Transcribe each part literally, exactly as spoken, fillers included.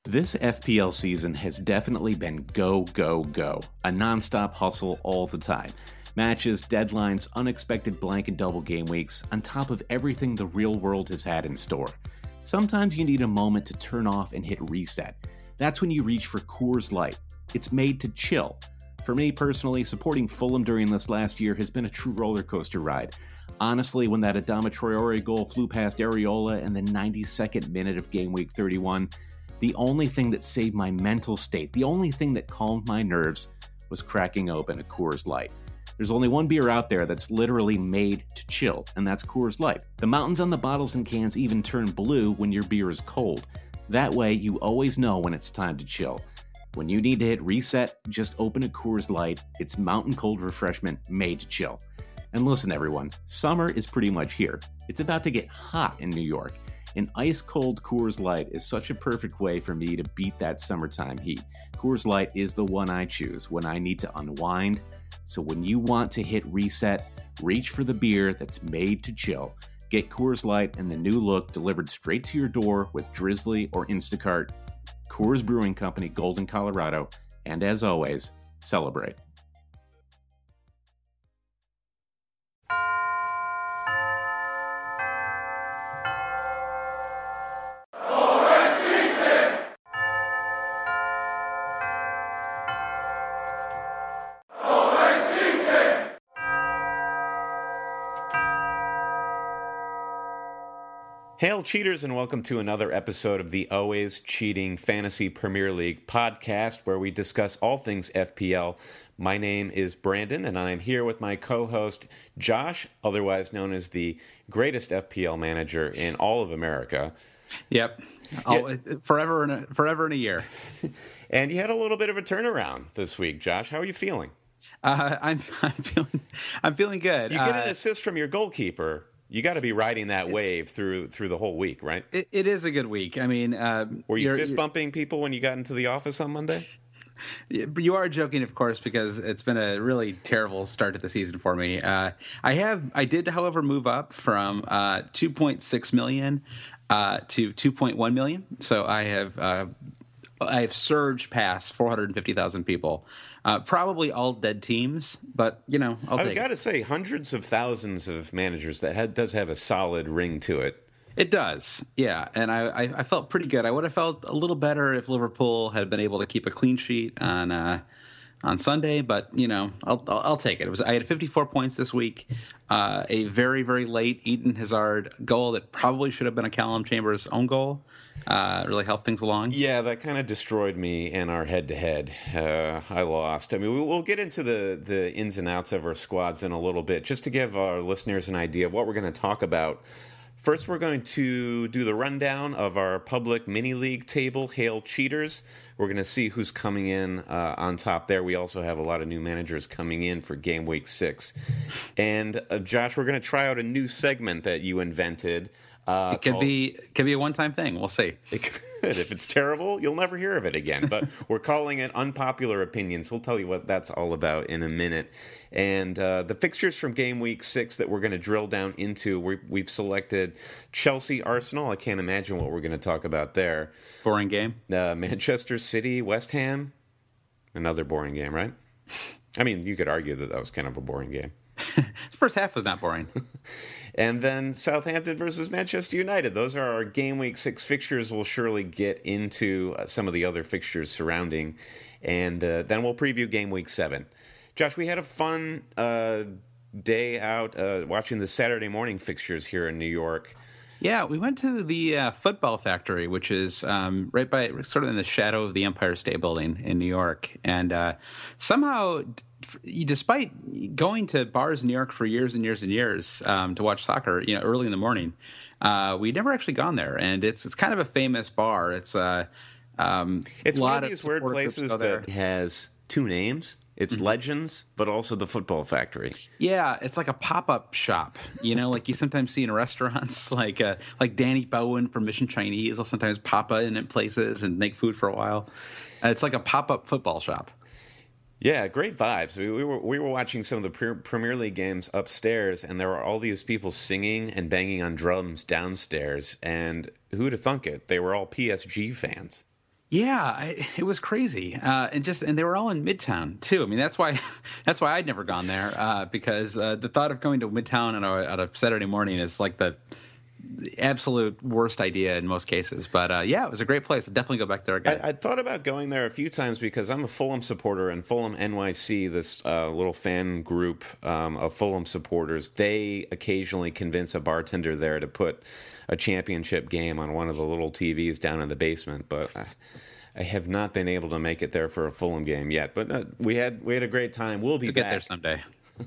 This F P L season has definitely been go, go, go. A nonstop hustle all the time. Matches, deadlines, unexpected blank and double game weeks, on top of everything the real world has had in store. Sometimes you need a moment to turn off and hit reset. That's when you reach for Coors Light. It's made to chill. For me personally, supporting Fulham during this last year has been a true roller coaster ride. Honestly, when that Adama Traore goal flew past Areola in the ninety-second minute of game week thirty-one, the only thing that saved my mental state, the only thing that calmed my nerves, was cracking open a Coors Light. There's only one beer out there that's literally made to chill, and that's Coors Light. The mountains on the bottles and cans even turn blue when your beer is cold. That way, you always know when it's time to chill. When you need to hit reset, just open a Coors Light. It's mountain cold refreshment made to chill. And listen, everyone, summer is pretty much here. It's about to get hot in New York. An ice-cold Coors Light is such a perfect way for me to beat that summertime heat. Coors Light is the one I choose when I need to unwind. So when you want to hit reset, reach for the beer that's made to chill. Get Coors Light and the new look delivered straight to your door with Drizzly or Instacart. Coors Brewing Company, Golden, Colorado. And as always, celebrate. Hail cheaters, and welcome to another episode of the Always Cheating Fantasy Premier League podcast, where we discuss all things F P L. My name is Brandon, and I'm here with my co-host Josh, otherwise known as the greatest F P L manager in all of America. Yep, yeah. forever and a, forever in a year. And you had a little bit of a turnaround this week, Josh. How are you feeling? Uh, I'm I'm feeling I'm feeling good. You get uh, an assist from your goalkeeper. You got to be riding that wave through through the whole week, right? It, it is a good week. I mean, uh, were you fist bumping people when you got into the office on Monday? You are joking, of course, because it's been a really terrible start to the season for me. Uh, I have, I did, however, move up from uh, two point six million uh, to two point one million. So I have, uh, I have surged past four hundred fifty thousand people. Uh, probably all dead teams, but, you know, I'll I've take got it. to say, hundreds of thousands of managers, that had, does have a solid ring to it. It does, yeah, and I, I, I felt pretty good. I would have felt a little better if Liverpool had been able to keep a clean sheet on uh, on Sunday, but, you know, I'll, I'll, I'll take it. It was I had fifty-four points this week, uh, a very, very late Eden Hazard goal that probably should have been a Callum Chambers own goal. Uh, really helped things along. Yeah, that kind of destroyed me in our head-to-head. Uh, I lost. I mean, we, we'll get into the, the ins and outs of our squads in a little bit, just to give our listeners an idea of what we're going to talk about. First, we're going to do the rundown of our public mini-league table, Hail Cheaters. We're going to see who's coming in uh, on top there. We also have a lot of new managers coming in for Game Week six. And, uh, Josh, we're going to try out a new segment that you invented. Uh, it could called, be could be a one-time thing. We'll see. It could. If it's terrible, you'll never hear of it again. But we're calling it Unpopular Opinions. We'll tell you what that's all about in a minute. And uh, the fixtures from Game Week six that we're going to drill down into, we, we've selected Chelsea, Arsenal. I can't imagine what we're going to talk about there. Boring game. Uh, Manchester City, West Ham. Another boring game, right? I mean, you could argue that that was kind of a boring game. The first half was not boring. And then Southampton versus Manchester United. Those are our Game Week six fixtures. We'll surely get into uh, some of the other fixtures surrounding. And uh, then we'll preview Game Week seven. Josh, we had a fun uh, day out uh, watching the Saturday morning fixtures here in New York. Yeah, we went to the uh, Football Factory, which is um, right by, sort of in the shadow of the Empire State Building in New York. And uh, somehow, despite going to bars in New York for years and years and years um, to watch soccer, you know, early in the morning, uh, we'd never actually gone there. And it's it's kind of a famous bar. It's uh, um, it's a one lot of these of weird places that has two names. It's mm-hmm. Legends, but also the Football Factory. Yeah, it's like a pop-up shop, you know, like you sometimes see in restaurants, like uh, like Danny Bowen from Mission Chinese will sometimes pop in at places and make food for a while. Uh, it's like a pop-up football shop. Yeah, great vibes. We, we were we were watching some of the pre- Premier League games upstairs, and there were all these people singing and banging on drums downstairs. And who'd have thunk it? They were all P S G fans. Yeah, I, it was crazy, uh, and just and they were all in Midtown too. I mean, that's why that's why I'd never gone there uh, because uh, the thought of going to Midtown on a, on a Saturday morning is like the, the absolute worst idea in most cases. But uh, yeah, it was a great place. I'd definitely go back there again. I, I thought about going there a few times because I'm a Fulham supporter, and Fulham N Y C, this uh, little fan group um, of Fulham supporters, they occasionally convince a bartender there to put a championship game on one of the little T Vs down in the basement, but I, I have not been able to make it there for a Fulham game yet. But uh, we had we had a great time. We'll be we'll back get there someday.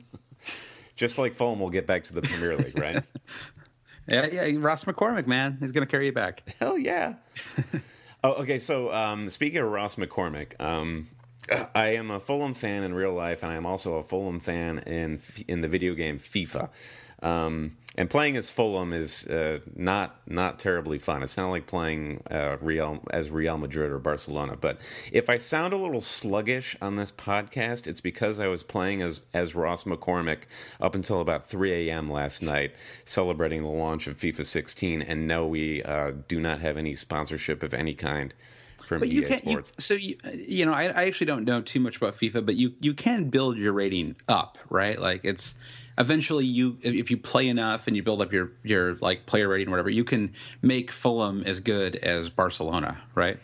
Just like Fulham will get back to the Premier League, right? yeah, yeah. Ross McCormick, man, he's going to carry you back. Hell yeah. oh, okay. So um, speaking of Ross McCormick, um, I am a Fulham fan in real life, and I am also a Fulham fan in in the video game FIFA. Um, and playing as Fulham is uh, not not terribly fun. It's not like playing uh, Real as Real Madrid or Barcelona. But if I sound a little sluggish on this podcast, it's because I was playing as as Ross McCormick up until about three a.m. last night, celebrating the launch of FIFA sixteen. And no, we uh, do not have any sponsorship of any kind from but E A you can, Sports. You, so you, you know, I, I actually don't know too much about FIFA, but you you can build your rating up, right? Like it's. Eventually, you if you play enough and you build up your, your like player rating or whatever, you can make Fulham as good as Barcelona, right?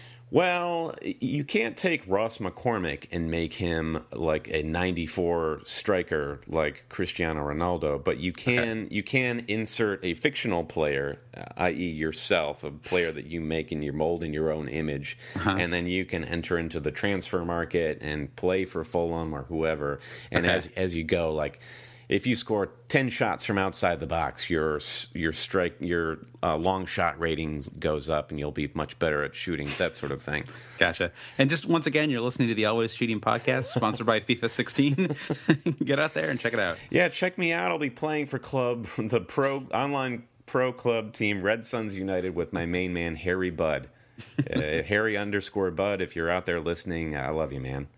Well, you can't take Ross McCormick and make him like a ninety-four striker like Cristiano Ronaldo, but you can okay. you can insert a fictional player, that is yourself, a player that you make in your mold in your own image, uh-huh. and then you can enter into the transfer market and play for Fulham or whoever. And okay. as as you go, like. If you score ten shots from outside the box, your your strike your uh, long shot rating goes up, and you'll be much better at shooting, that sort of thing. Gotcha. And just once again, you're listening to the Always Cheating podcast, sponsored by FIFA sixteen. Get out there and check it out. Yeah, check me out. I'll be playing for club the pro online pro club team Red Suns United with my main man Harry Budd, uh, Harry underscore Budd. If you're out there listening, I love you, man.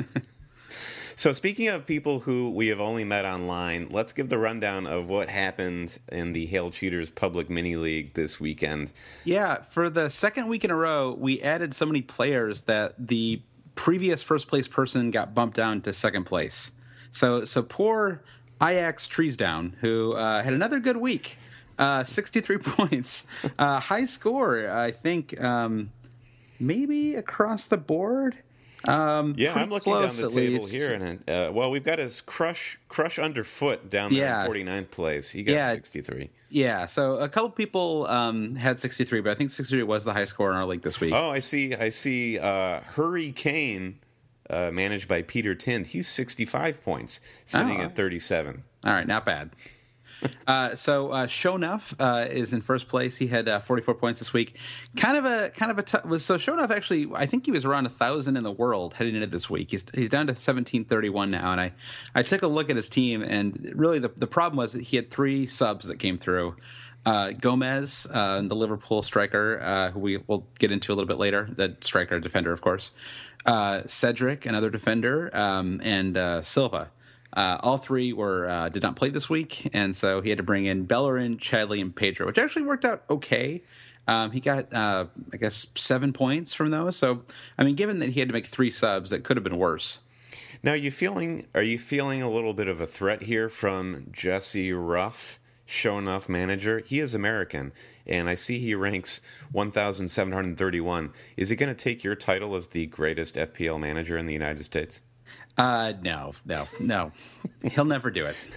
So speaking of people who we have only met online, let's give the rundown of what happened in the Hail Cheaters Public Mini League this weekend. Yeah, for the second week in a row, we added so many players that the previous first place person got bumped down to second place. So so poor Ajax Treesdown, who uh, had another good week, uh, sixty-three points, uh, high score, I think, um, maybe across the board. Um, yeah, I'm looking down the table least. here, and uh, well, we've got his crush crush underfoot down there yeah. in forty-ninth place. He got yeah. sixty-three. Yeah, so a couple people um, had sixty-three, but I think sixty-three was the high score in our league this week. Oh, I see. I see. Uh, Hurricane, uh, managed by Peter Tind, he's sixty-five points, sitting oh. at thirty-seven. All right, not bad. Uh, so uh, Shonuff uh, is in first place. He had uh, forty-four points this week. Kind of a kind of a t- was so Shonuff actually. I think he was around a thousand in the world heading into this week. He's he's down to seventeen thirty-one now. And I, I took a look at his team, and really the the problem was that he had three subs that came through. Uh, Gomez, uh, the Liverpool striker, uh, who we will get into a little bit later. The striker defender, of course. Uh, Cedric, another defender, um, and uh, Silva. Uh, all three were uh, did not play this week, and so he had to bring in Bellerin, Chadley, and Pedro, which actually worked out okay. Um, he got, uh, I guess, seven points from those. So, I mean, given that he had to make three subs, that could have been worse. Now, are you feeling are you feeling a little bit of a threat here from Jesse Ruff, Shonuff manager? He is American, and I see he ranks one thousand seven hundred thirty-one. Is he going to take your title as the greatest F P L manager in the United States? Uh, no, no, no. He'll never do it.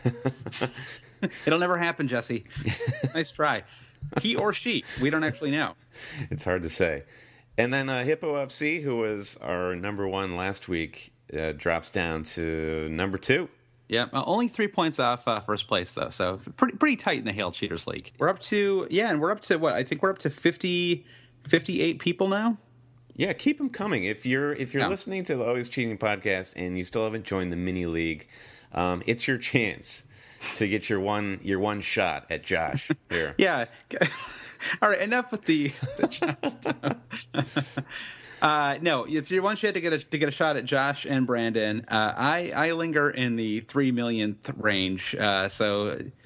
It'll never happen, Jesse. Nice try. He or she. We don't actually know. It's hard to say. And then uh, Hippo F C, who was our number one last week, uh, drops down to number two. Yeah, uh, only three points off uh, first place, though. So pretty pretty tight in the Hail Cheaters League. We're up to, yeah, and we're up to what? I think we're up to fifty, fifty-eight people now. Yeah, keep them coming. If you're if you're yeah. listening to the Always Cheating podcast and you still haven't joined the mini league, um, it's your chance to get your one your one shot at Josh here. Yeah. All right. Enough with the, the Josh stuff. uh, no, it's your one shot to get a to get a shot at Josh and Brandon. Uh, I I linger in the three millionth range. Uh, so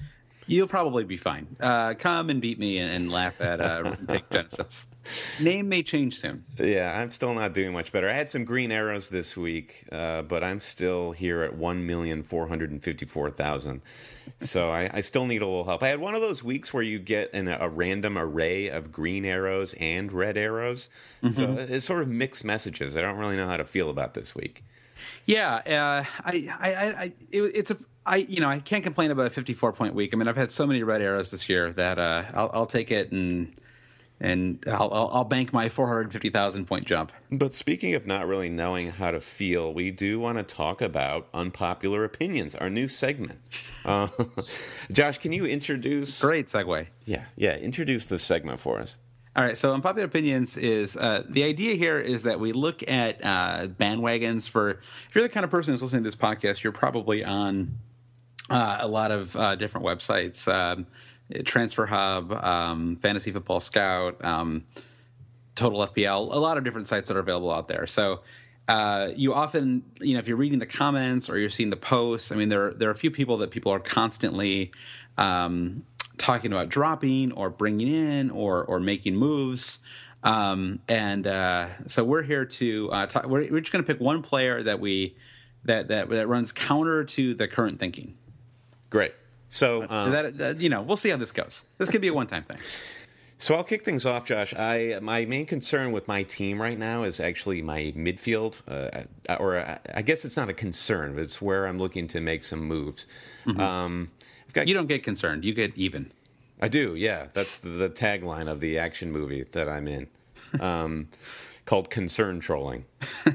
You'll probably be fine. Uh, come and beat me and, and laugh at uh, Take Genesis. Name may change soon. Yeah, I'm still not doing much better. I had some green arrows this week, uh, but I'm still here at one million four hundred fifty-four thousand. So I, I still need a little help. I had one of those weeks where you get an, a random array of green arrows and red arrows. Mm-hmm. So it's sort of mixed messages. I don't really know how to feel about this week. Yeah, uh, I, I, I, it, it's a, I, you know, I can't complain about a fifty-four point week. I mean, I've had so many red arrows this year that uh, I'll, I'll take it and and I'll, I'll, I'll bank my four hundred fifty thousand point jump. But speaking of not really knowing how to feel, we do want to talk about Unpopular Opinions, our new segment. Uh, Josh, can you introduce? Great segue. Yeah, yeah, introduce this segment for us. All right, so Unpopular Opinions is uh, the idea here is that we look at uh, bandwagons for. If you're the kind of person who's listening to this podcast, you're probably on uh, a lot of uh, different websites, um, Transfer Hub, um, Fantasy Football Scout, um, Total F P L, a lot of different sites that are available out there. So uh, you often, you know, if you're reading the comments or you're seeing the posts, I mean, there there are a few people that people are constantly. Um, talking about dropping or bringing in or or making moves. Um, and uh, so we're here to uh, talk. We're, we're just going to pick one player that we that, that that runs counter to the current thinking. Great. So um, that, that you know, we'll see how this goes. This could be a one-time thing. So I'll kick things off, Josh. I my main concern with my team right now is actually my midfield, uh, or I, I guess it's not a concern, but it's where I'm looking to make some moves. Mm-hmm. Um, Got, you don't get concerned. You get even. I do, yeah. That's the, the tagline of the action movie that I'm in, um, called Concern Trolling.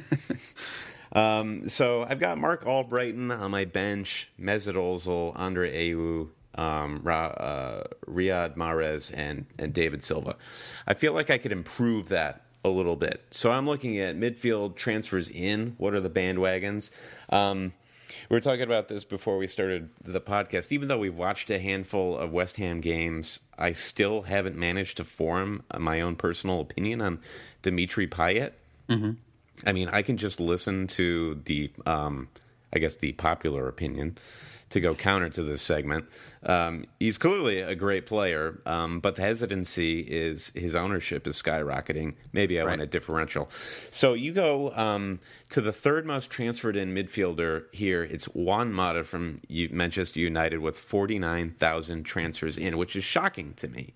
um, so I've got Mark Albrighton on my bench, Mesut Ozil, Andre Ayew, um, Ra, uh, Riyad Mahrez, and, and David Silva. I feel like I could improve that a little bit. So I'm looking at midfield transfers in. What are the bandwagons? Um We were talking about this before we started the podcast. Even though we've watched a handful of West Ham games, I still haven't managed to form my own personal opinion on Dimitri Payet. Mm-hmm. I mean, I can just listen to the, um, I guess, the popular opinion to go counter to this segment. Um, he's clearly a great player, um, but the hesitancy is his ownership is skyrocketing. Maybe I right. want a differential. So you go um, to the third most transferred in midfielder here. It's Juan Mata from Manchester United with forty-nine thousand transfers in, which is shocking to me.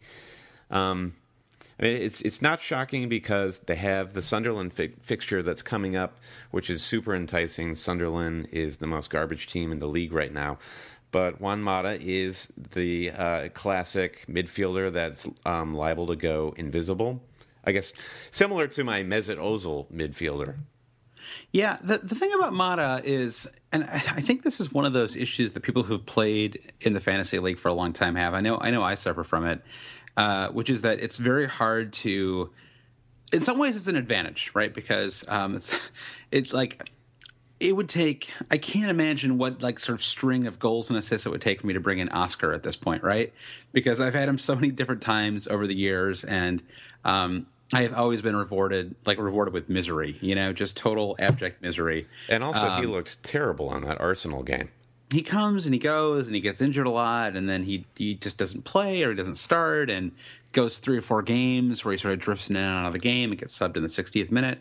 Um, I mean, it's it's not shocking because they have the Sunderland fi- fixture that's coming up, which is super enticing. Sunderland is the most garbage team in the league right now. But Juan Mata is the uh, classic midfielder that's um, liable to go invisible. I guess similar to my Mesut Ozil midfielder. Yeah, the the thing about Mata is, and I think this is one of those issues that people who've played in the fantasy league for a long time have. I know I know I suffer from it, uh, which is that it's very hard to. In some ways, it's an advantage, right? Because um, it's it's like. It would take, I can't imagine what like sort of string of goals and assists it would take for me to bring in Oscar at this point, right? Because I've had him so many different times over the years, and um, I have always been rewarded, like rewarded with misery, you know, just total abject misery. And also um, he looked terrible on that Arsenal game. He comes and he goes and he gets injured a lot, and then he, he just doesn't play or he doesn't start and goes three or four games where he sort of drifts in and out of the game and gets subbed in the sixtieth minute.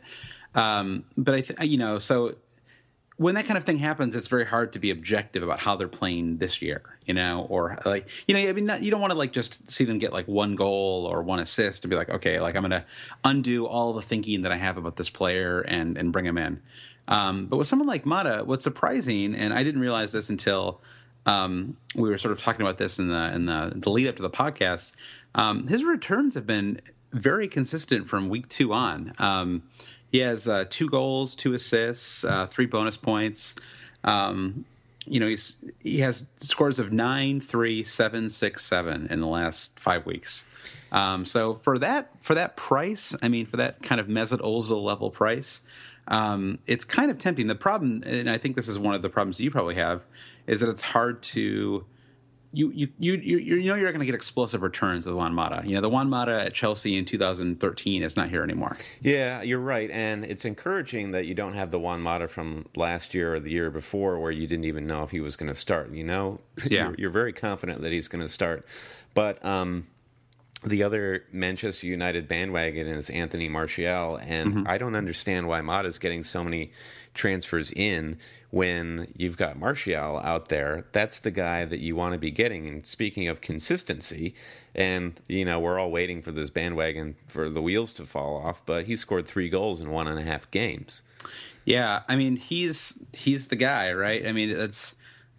Um, but I, th- you know, so when that kind of thing happens, it's very hard to be objective about how they're playing this year, you know, or like, you know, I mean, not, you don't want to like just see them get like one goal or one assist and be like, okay, like I'm going to undo all the thinking that I have about this player and, and bring him in. Um, but with someone like Mata, what's surprising, and I didn't realize this until um, we were sort of talking about this in the in the, the lead up to the podcast, um, his returns have been very consistent from week two on. Um, He has uh, two goals, two assists, uh, three bonus points. Um, you know, he's he has scores of nine, three, seven, six, seven in the last five weeks. Um, so for that for that price, I mean, for that kind of Mesut Ozil level price, um, it's kind of tempting. The problem, and I think this is one of the problems you probably have, is that it's hard to you you you you you know you're going to get explosive returns with Juan Mata. You know, the Juan Mata at Chelsea in two thousand thirteen is not here anymore. Yeah, you're right, and it's encouraging that you don't have the Juan Mata from last year or the year before, where you didn't even know if he was going to start. You know, yeah, you're, you're very confident that he's going to start, but. Um, The other Manchester United bandwagon is Anthony Martial, and mm-hmm. I don't understand why Mata's getting so many transfers in when you've got Martial out there. That's the guy that you want to be getting. And speaking of consistency, and, you know, we're all waiting for this bandwagon for the wheels to fall off, but he scored three goals in one and a half games. Yeah, I mean, he's he's the guy, right? I mean, it's...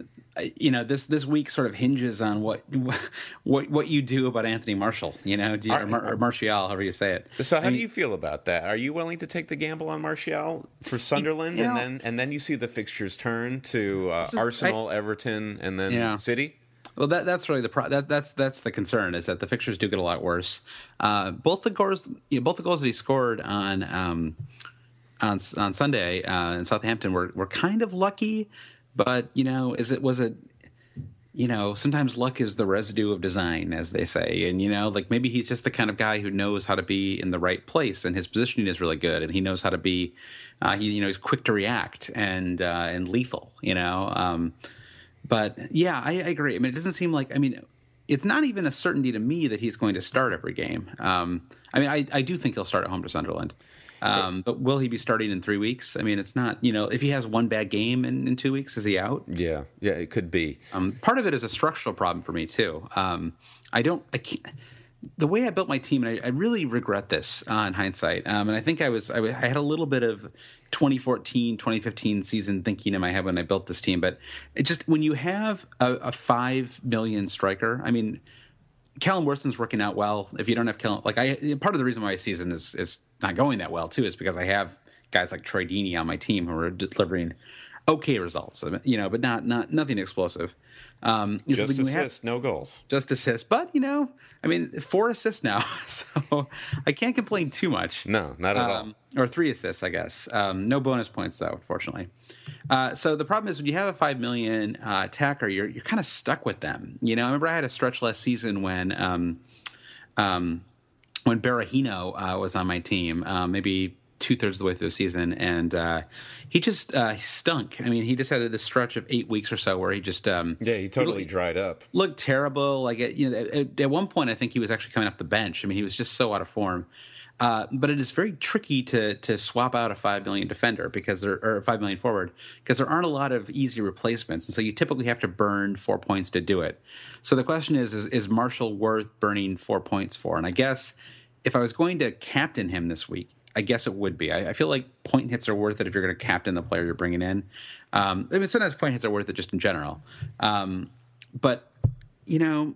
You know, this this week sort of hinges on what what what you do about Anthony Martial, you know, do you, or, Mar- or Martial, however you say it. So, how I do mean, you feel about that? Are you willing to take the gamble on Martial for Sunderland, you know, and then and then you see the fixtures turn to uh, is, Arsenal, I, Everton, and then yeah. City? Well, that that's really the pro- that that's that's the concern, is that the fixtures do get a lot worse. Uh, both the goals, you know, both the goals that he scored on um, on on Sunday uh, in Southampton were were kind of lucky. But, you know, is it was it, you know, sometimes luck is the residue of design, as they say. And, you know, like maybe he's just the kind of guy who knows how to be in the right place, and his positioning is really good, and he knows how to be, uh, he, you know, he's quick to react and uh, and lethal, you know. Um, but, yeah, I, I agree. I mean, it doesn't seem like, I mean, it's not even a certainty to me that he's going to start every game. Um, I mean, I, I do think he'll start at home to Sunderland. Um, but will he be starting in three weeks? I mean, it's not, you know, if he has one bad game in, in two weeks, is he out? Yeah, yeah, it could be. Um, part of it is a structural problem for me, too. Um, I don't, I can't, the way I built my team, and I, I really regret this uh, in hindsight. Um, and I think I was, I, I had a little bit of twenty fourteen, twenty fifteen season thinking in my head when I built this team. But it just, when you have a, a five million striker, I mean, Callum Wilson's working out well. If you don't have Callum, like I, part of the reason why my season is is not going that well too is because I have guys like Troy Deeney on my team who are delivering okay results, you know, but not not nothing explosive. Um, just so assists, have, no goals. Just assists, but you know, I mean, four assists now, so I can't complain too much. No, not at um, all. Or three assists, I guess. Um, no bonus points though, unfortunately. Uh, so the problem is when you have a five million uh, attacker, you're you're kind of stuck with them. You know, I remember I had a stretch last season when um, um, when Berahino uh, was on my team, uh, maybe two thirds of the way through the season, and uh, he just uh, he stunk. I mean, he just had this stretch of eight weeks or so where he just um, yeah, he totally he dried up. Looked terrible. Like you know, at, at one point, I think he was actually coming off the bench. I mean, he was just so out of form. Uh, but it is very tricky to to swap out a five million defender because there or a five million forward because there aren't a lot of easy replacements, and so you typically have to burn four points to do it. So the question is: is, is Martial worth burning four points for? And I guess if I was going to captain him this week, I guess it would be. I, I feel like point hits are worth it if you're going to captain the player you're bringing in. Um, I mean, sometimes point hits are worth it just in general. Um, but, you know,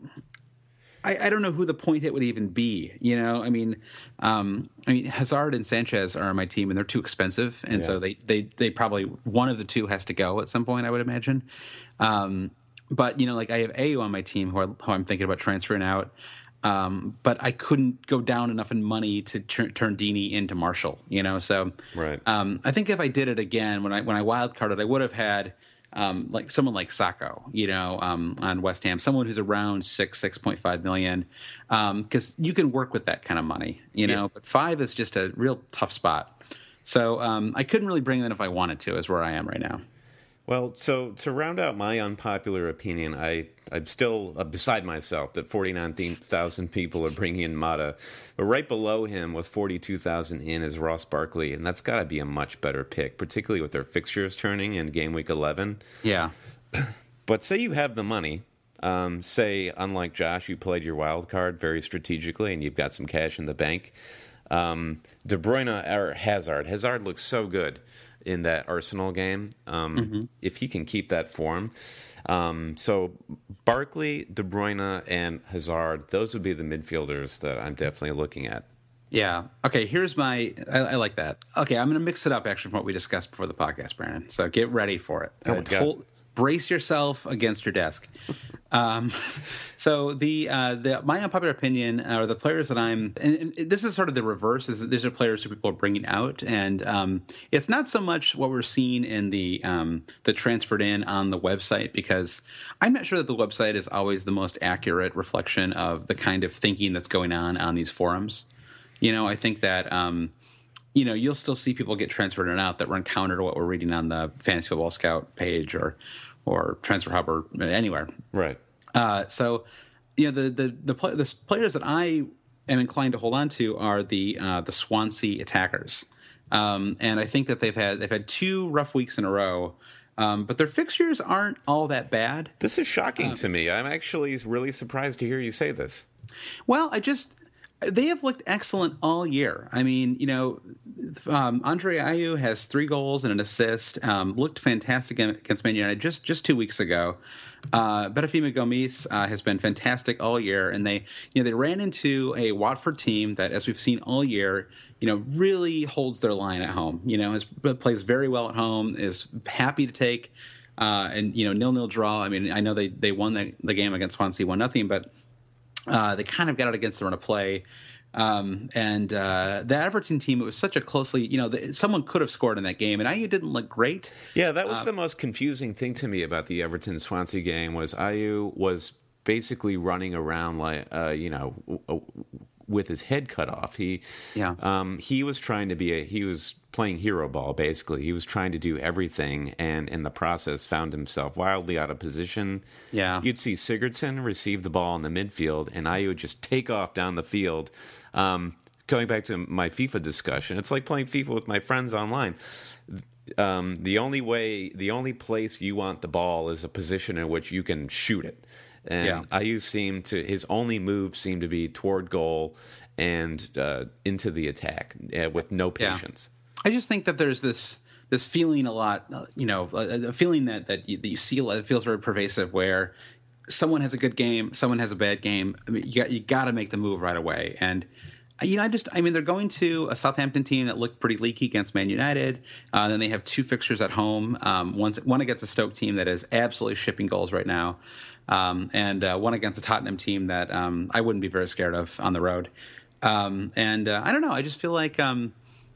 I, I don't know who the point hit would even be. You know, I mean, um, I mean, Hazard and Sanchez are on my team, and they're too expensive. And yeah. so they, they, they probably, one of the two has to go at some point, I would imagine. Um, but, you know, like I have Ayew on my team who, I, who I'm thinking about transferring out. Um, but I couldn't go down enough in money to tr- turn Deeney into Martial, you know. So, right. um, I think if I did it again when I when I wildcarded, I would have had um, like someone like Sacco, you know, um, on West Ham, someone who's around six six point five million, because um, you can work with that kind of money, you know. Yeah. But five is just a real tough spot. So um, I couldn't really bring that if I wanted to. Is where I am right now. Well, so to round out my unpopular opinion, I, I'm still uh, beside myself that forty-nine thousand people are bringing in Mata. But right below him with forty-two thousand in is Ross Barkley, and that's got to be a much better pick, particularly with their fixtures turning in game week eleven. Yeah. But say you have the money. Um, say, unlike Josh, you played your wild card very strategically, and you've got some cash in the bank. Um, De Bruyne or Hazard. Hazard looks so good in that Arsenal game, um, mm-hmm. if he can keep that form. Um, so Barkley, De Bruyne, and Hazard, those would be the midfielders that I'm definitely looking at. Yeah. Okay, here's my... I, I like that. Okay, I'm going to mix it up, actually, from what we discussed before the podcast, Brandon. So get ready for it. Oh, my God. Hold, brace yourself against your desk. Um, so the uh, the my unpopular opinion are the players that I'm, and, and this is sort of the reverse. Is that these are players who people are bringing out, and um, it's not so much what we're seeing in the um, the transferred in on the website, because I'm not sure that the website is always the most accurate reflection of the kind of thinking that's going on on these forums. You know, I think that. Um, You know, you'll still see people get transferred in and out that run counter to what we're reading on the Fantasy Football Scout page or or Transfer Hub or anywhere. Right. Uh, so, you know, the the the, play, the players that I am inclined to hold on to are the uh, the Swansea attackers, um, and I think that they've had they've had two rough weeks in a row, um, but their fixtures aren't all that bad. This is shocking um, to me. I'm actually really surprised to hear you say this. Well, I just. They have looked excellent all year. I mean, you know, um, Andre Ayew has three goals and an assist. Um, looked fantastic against Man United just, just two weeks ago. Uh, Betafimi Gomis uh, has been fantastic all year, and they, you know, they ran into a Watford team that, as we've seen all year, you know, really holds their line at home. You know, has, plays very well at home, is happy to take, uh, and you know, nil-nil draw. I mean, I know they they won the, the game against Swansea one nothing, but. Uh, they kind of got it against the run of play. Um, and uh, the Everton team, it was such a closely, you know, the, someone could have scored in that game, and Ayew didn't look great. Yeah, that was uh, the most confusing thing to me about the Everton-Swansea game was Ayew was basically running around like, uh, you know, w- w- with his head cut off. He, yeah. um, he was trying to be a, he was playing hero ball, basically. He was trying to do everything, and in the process found himself wildly out of position. Yeah. You'd see Sigurdsson receive the ball in the midfield, and Ayew would just take off down the field. Um, going back to my FIFA discussion, it's like playing FIFA with my friends online. Um, the only way, the only place you want the ball is a position in which you can shoot it. And yeah. Ayew seemed to, his only move seemed to be toward goal and uh, into the attack uh, with no patience. Yeah. I just think that there's this this feeling a lot, you know, a, a feeling that that you, that you see, it feels very pervasive, where someone has a good game, someone has a bad game. I mean, you got you got to make the move right away. And you know, I just, I mean, they're going to a Southampton team that looked pretty leaky against Man United. Uh, then they have two fixtures at home. Um, one, one against a Stoke team that is absolutely shipping goals right now, um, and uh, one against a Tottenham team that um, I wouldn't be very scared of on the road. Um, and uh, I don't know. I just feel like um,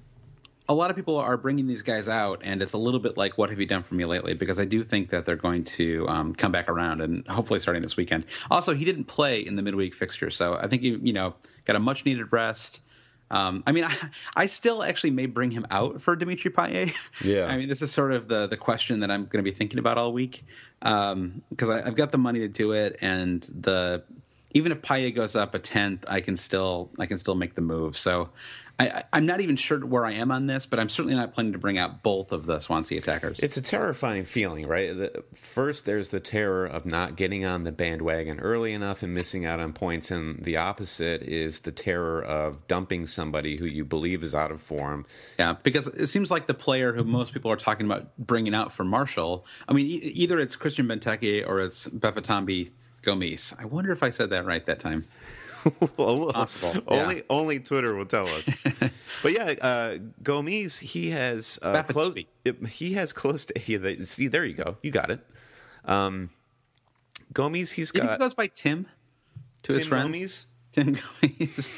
a lot of people are bringing these guys out, and it's a little bit like, what have you done for me lately? Because I do think that they're going to um, come back around, and hopefully starting this weekend. Also, he didn't play in the midweek fixture, so I think, you, you know, got a much-needed rest. Um, I mean, I, I still actually may bring him out for Dimitri Payet. Yeah. I mean, this is sort of the the question that I'm going to be thinking about all week, because um, I've got the money to do it, and the even if Payet goes up a tenth, I can still I can still make the move. So I, I'm not even sure where I am on this, but I'm certainly not planning to bring out both of the Swansea attackers. It's a terrifying feeling, right? The, first, there's the terror of not getting on the bandwagon early enough and missing out on points, and the opposite is the terror of dumping somebody who you believe is out of form. Yeah, because it seems like the player who most people are talking about bringing out for Marshall, I mean, e- either it's Christian Benteke or it's Bafétimbi Gomis. I wonder if I said that right that time. well, possible. Only Yeah. only Twitter will tell us. But yeah, uh, Gomis, he has uh, close. He has close to. He, see, there you go. You got it. Um, Gomis, he's got. He goes by Tim to Tim his friends. Gomis? Tim Gomis.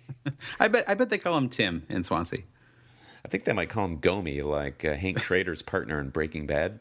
I bet. I bet they call him Tim in Swansea. I think they might call him Gomi, like uh, Hank Schrader's partner in Breaking Bad.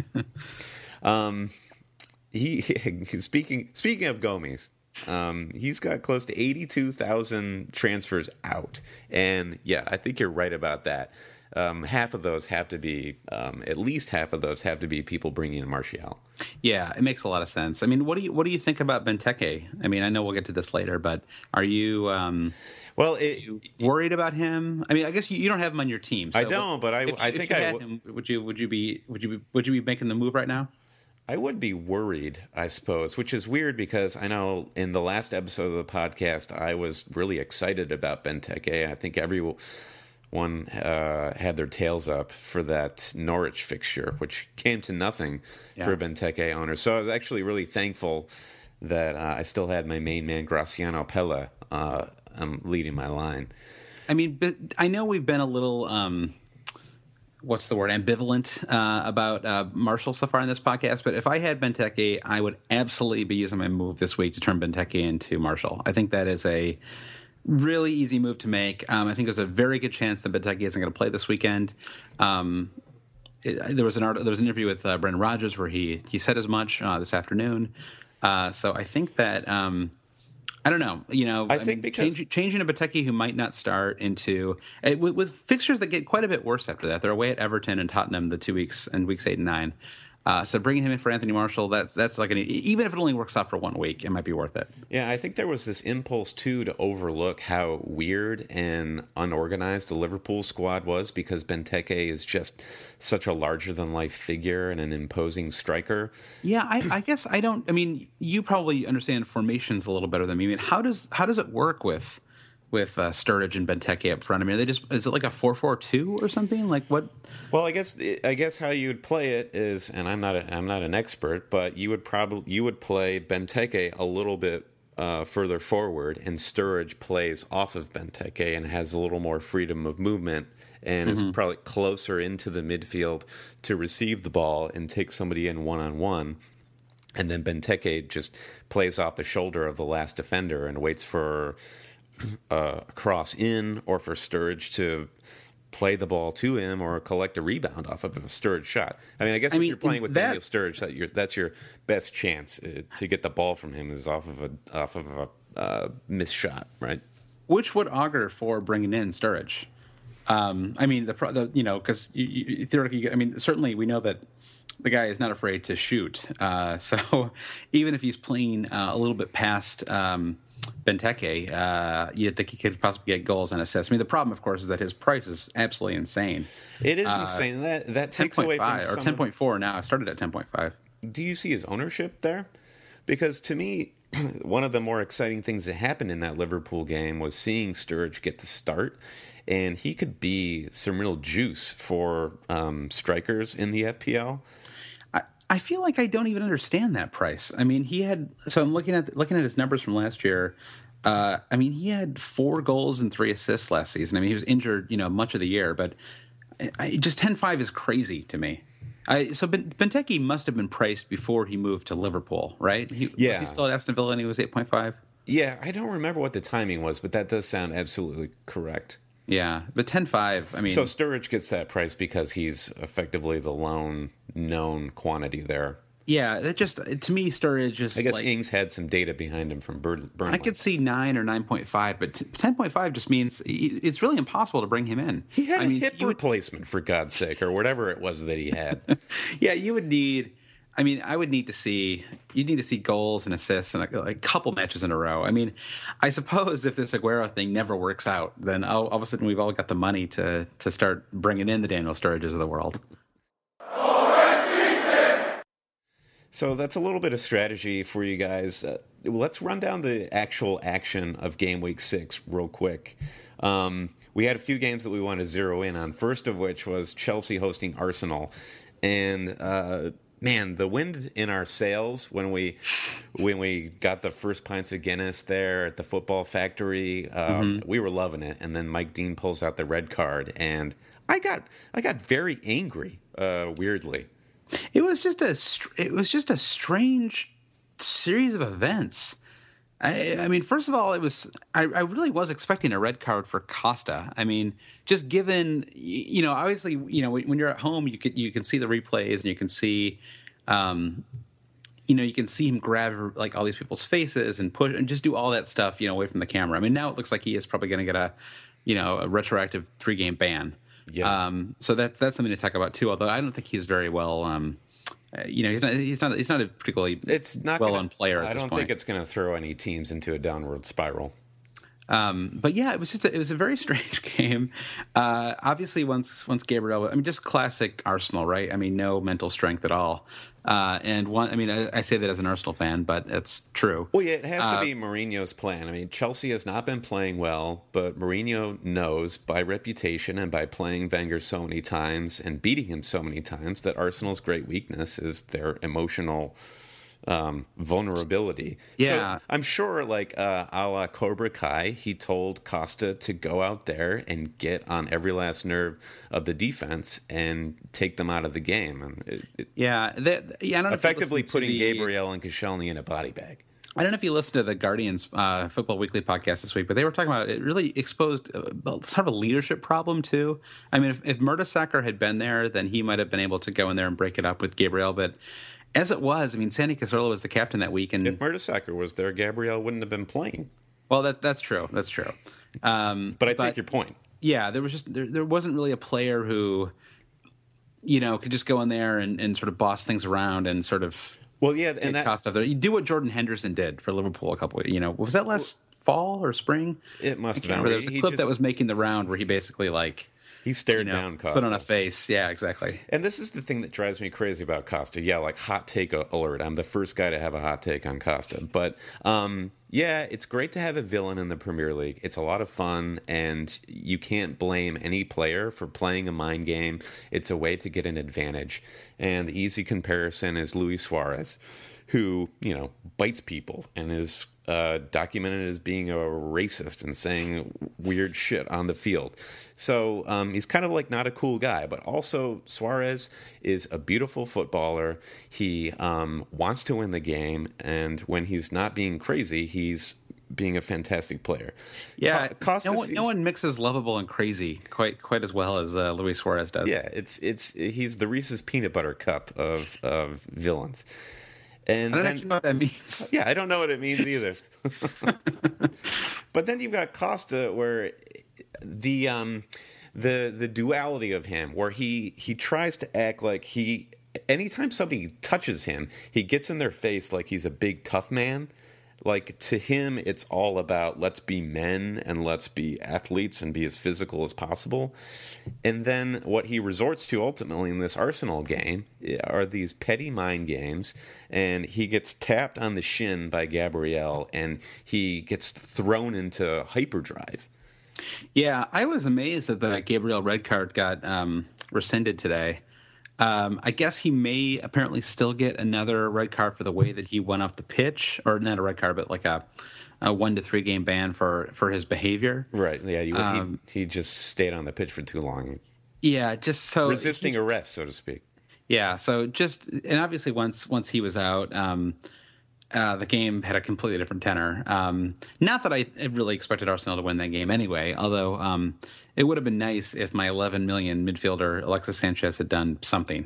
um, he, he speaking speaking of Gomis. Um, he's got close to eighty-two thousand transfers out. And yeah, I think you're right about that. Um, half of those have to be, um, at least half of those have to be people bringing in Martial. Yeah, it makes a lot of sense. I mean, what do you what do you think about Benteke? I mean, I know we'll get to this later, but are you um, well it, you worried about him? I mean, I guess you, you don't have him on your team. So I don't, but I, if, I if think you I had w- him, would you would you be would you be, would you be making the move right now? I would be worried, I suppose, which is weird because I know in the last episode of the podcast, I was really excited about Benteke. I think everyone uh, had their tails up for that Norwich fixture, which came to nothing yeah. for Benteke owners. So I was actually really thankful that uh, I still had my main man, Graziano Pella, uh, um, leading my line. I mean, but I know we've been a little... Um... what's the word, ambivalent uh, about uh, Marshall so far in this podcast. But if I had Benteke, I would absolutely be using my move this week to turn Benteke into Marshall. I think that is a really easy move to make. Um, I think there's a very good chance that Benteke isn't going to play this weekend. Um, it, there was an art, there was an interview with uh, Brendan Rodgers where he he said as much uh, this afternoon. Uh, so I think that. Um, I don't know. You know, I, I think mean, because change, changing a Benteke who might not start into uh, with, with fixtures that get quite a bit worse after that. They're away at Everton and Tottenham the two weeks and weeks eight and nine. Uh, so bringing him in for Anthony Marshall, that's that's like an, even if it only works out for one week, it might be worth it. Yeah, I think there was this impulse too to overlook how weird and unorganized the Liverpool squad was because Benteke is just such a larger than life figure and an imposing striker. Yeah, I, I guess I don't. I mean, you probably understand formations a little better than me. I mean, how does how does it work with? with uh, Sturridge and Benteke up front? I mean, are they just is it like a four four two or something? Like what? Well, I guess I guess how you would play it is, and I'm not a, I'm not an expert, but you would probably you would play Benteke a little bit uh, further forward, and Sturridge plays off of Benteke and has a little more freedom of movement and mm-hmm. is probably closer into the midfield to receive the ball and take somebody in one on one. And then Benteke just plays off the shoulder of the last defender and waits for Uh, a cross in, or for Sturridge to play the ball to him, or collect a rebound off of a Sturridge shot. I mean, I guess I if mean, you're playing with that, Daniel Sturridge, that you're, that's your best chance uh, to get the ball from him is off of a off of a uh, missed shot, right? Which would augur for bringing in Sturridge. Um, I mean, the, the you know because theoretically, I mean, certainly we know that the guy is not afraid to shoot. Uh, so even if he's playing uh, a little bit past. Um, Benteke, uh, you'd think he could possibly get goals and assists. I mean, the problem, of course, is that his price is absolutely insane. It is uh, insane. That that takes away from or ten point four now. I started at ten point five. Do you see his ownership there? Because to me, one of the more exciting things that happened in that Liverpool game was seeing Sturridge get the start, and he could be some real juice for um, strikers in the F P L. I feel like I don't even understand that price. I mean, he had. So I'm looking at looking at his numbers from last year. Uh, I mean, he had four goals and three assists last season. I mean, he was injured, you know, much of the year, but I, just ten five is crazy to me. I, so Benteke must have been priced before he moved to Liverpool, right? He, yeah. Was he still at Aston Villa and he was eight point five? Yeah, I don't remember what the timing was, but that does sound absolutely correct. Yeah, but ten five, I mean... So Sturridge gets that price because he's effectively the lone known quantity there. Yeah, that just, to me, Sturridge is I guess like, Ings had some data behind him from Burnley. I could see nine or nine point five, but ten point five just means it's really impossible to bring him in. He had I a mean, hip would, replacement, for God's sake, or whatever it was that he had. Yeah, you would need... I mean, I would need to see you need to see goals and assists in a, a couple matches in a row. I mean, I suppose if this Aguero thing never works out, then all, all of a sudden we've all got the money to to start bringing in the Daniel Sturridges of the world. So that's a little bit of strategy for you guys. Uh, let's run down the actual action of game week six real quick. Um, we had a few games that we wanted to zero in on. First of which was Chelsea hosting Arsenal, and. Uh, Man, the wind in our sails when we when we got the first pints of Guinness there at the football factory, um, mm-hmm. we were loving it. And then Mike Dean pulls out the red card, and I got I got very angry. Uh, weirdly, it was just a it was just a strange series of events. I, I mean, first of all, it was I, I really was expecting a red card for Costa. I mean, just given you know, obviously, you know, when you're at home, you can you can see the replays and you can see, um, you know, you can see him grab like all these people's faces and push and just do all that stuff, you know, away from the camera. I mean, now it looks like he is probably going to get a, you know, a retroactive three game ban. Yeah. Um, so that's that's something to talk about too. Although I don't think he's very well. Um, Uh, you know, he's not. He's not. He's not a particularly it's not well-known player. At I this don't point. think it's going to throw any teams into a downward spiral. Um, but yeah, it was just. A, it was a very strange game. Uh, obviously, once once Gabriel, I mean, just classic Arsenal, right? I mean, no mental strength at all. Uh, and one, I mean, I, I say that as an Arsenal fan, but it's true. Well, yeah, it has uh, to be Mourinho's plan. I mean, Chelsea has not been playing well, but Mourinho knows by reputation and by playing Wenger so many times and beating him so many times that Arsenal's great weakness is their emotional um, vulnerability. Yeah. So I'm sure, like uh, a la Cobra Kai, he told Costa to go out there and get on every last nerve of the defense and take them out of the game. And it, it Yeah, the, yeah. I don't know effectively if you putting the, Gabriel and Koscielny in a body bag. I don't know if you listened to the Guardians uh, Football Weekly podcast this week, but they were talking about it. Really exposed uh, sort of a leadership problem too. I mean, if, if Mertesacker had been there, then he might have been able to go in there and break it up with Gabriel. But as it was, I mean, Sandy Cazorla was the captain that week, and If Mertesacker was there, Gabriel wouldn't have been playing. well, that that's true. That's true. Um, But I take your point. Yeah, there was just there, there wasn't really a player who, you know, could just go in there and, and sort of boss things around and sort of. Well, yeah, and that cost of there. You do what Jordan Henderson did for Liverpool a couple of, you know, was that last fall or spring? it must have been. Remember, there was a He clip just- that was making the round where he basically like He stared you know, down Costa. put on a face. Yeah, exactly. And this is the thing that drives me crazy about Costa. Yeah, like hot take alert. I'm the first guy to have a hot take on Costa. But um, yeah, it's great to have a villain in the Premier League. It's a lot of fun, and you can't blame any player for playing a mind game. It's a way to get an advantage. And the easy comparison is Luis Suarez, who, you know, bites people and is uh, documented as being a racist and saying weird shit on the field. So um, he's kind of like not a cool guy, but also Suarez is a beautiful footballer. He um, wants to win the game, and when he's not being crazy, he's being a fantastic player. Yeah, Co- Costa no, one, seems- no one mixes lovable and crazy quite quite as well as uh, Luis Suarez does. Yeah, it's it's he's the Reese's peanut butter cup of of villains. And I don't then, actually know what that means. Yeah, I don't know what it means either. But then you've got Costa, where the um, the the duality of him, where he he tries to act like he. Anytime somebody touches him, he gets in their face like he's a big tough man. Like, to him, it's all about let's be men and let's be athletes and be as physical as possible. And then what he resorts to ultimately in this Arsenal game are these petty mind games. And he gets tapped on the shin by Gabriel, and he gets thrown into hyperdrive. Yeah, I was amazed that the Gabriel red card got um, rescinded today. Um, I guess he may apparently still get another red card for the way that he went off the pitch, or not a red card, but like a, a one to three game ban for, for his behavior. Right. Yeah. You, Um, he, he just stayed on the pitch for too long, Yeah, just so resisting he's- arrest, so to speak. Yeah, so just and obviously once once he was out, um, uh, the game had a completely different tenor. Um, not that I really expected Arsenal to win that game anyway, although um, it would have been nice if my eleven million midfielder Alexis Sanchez had done something.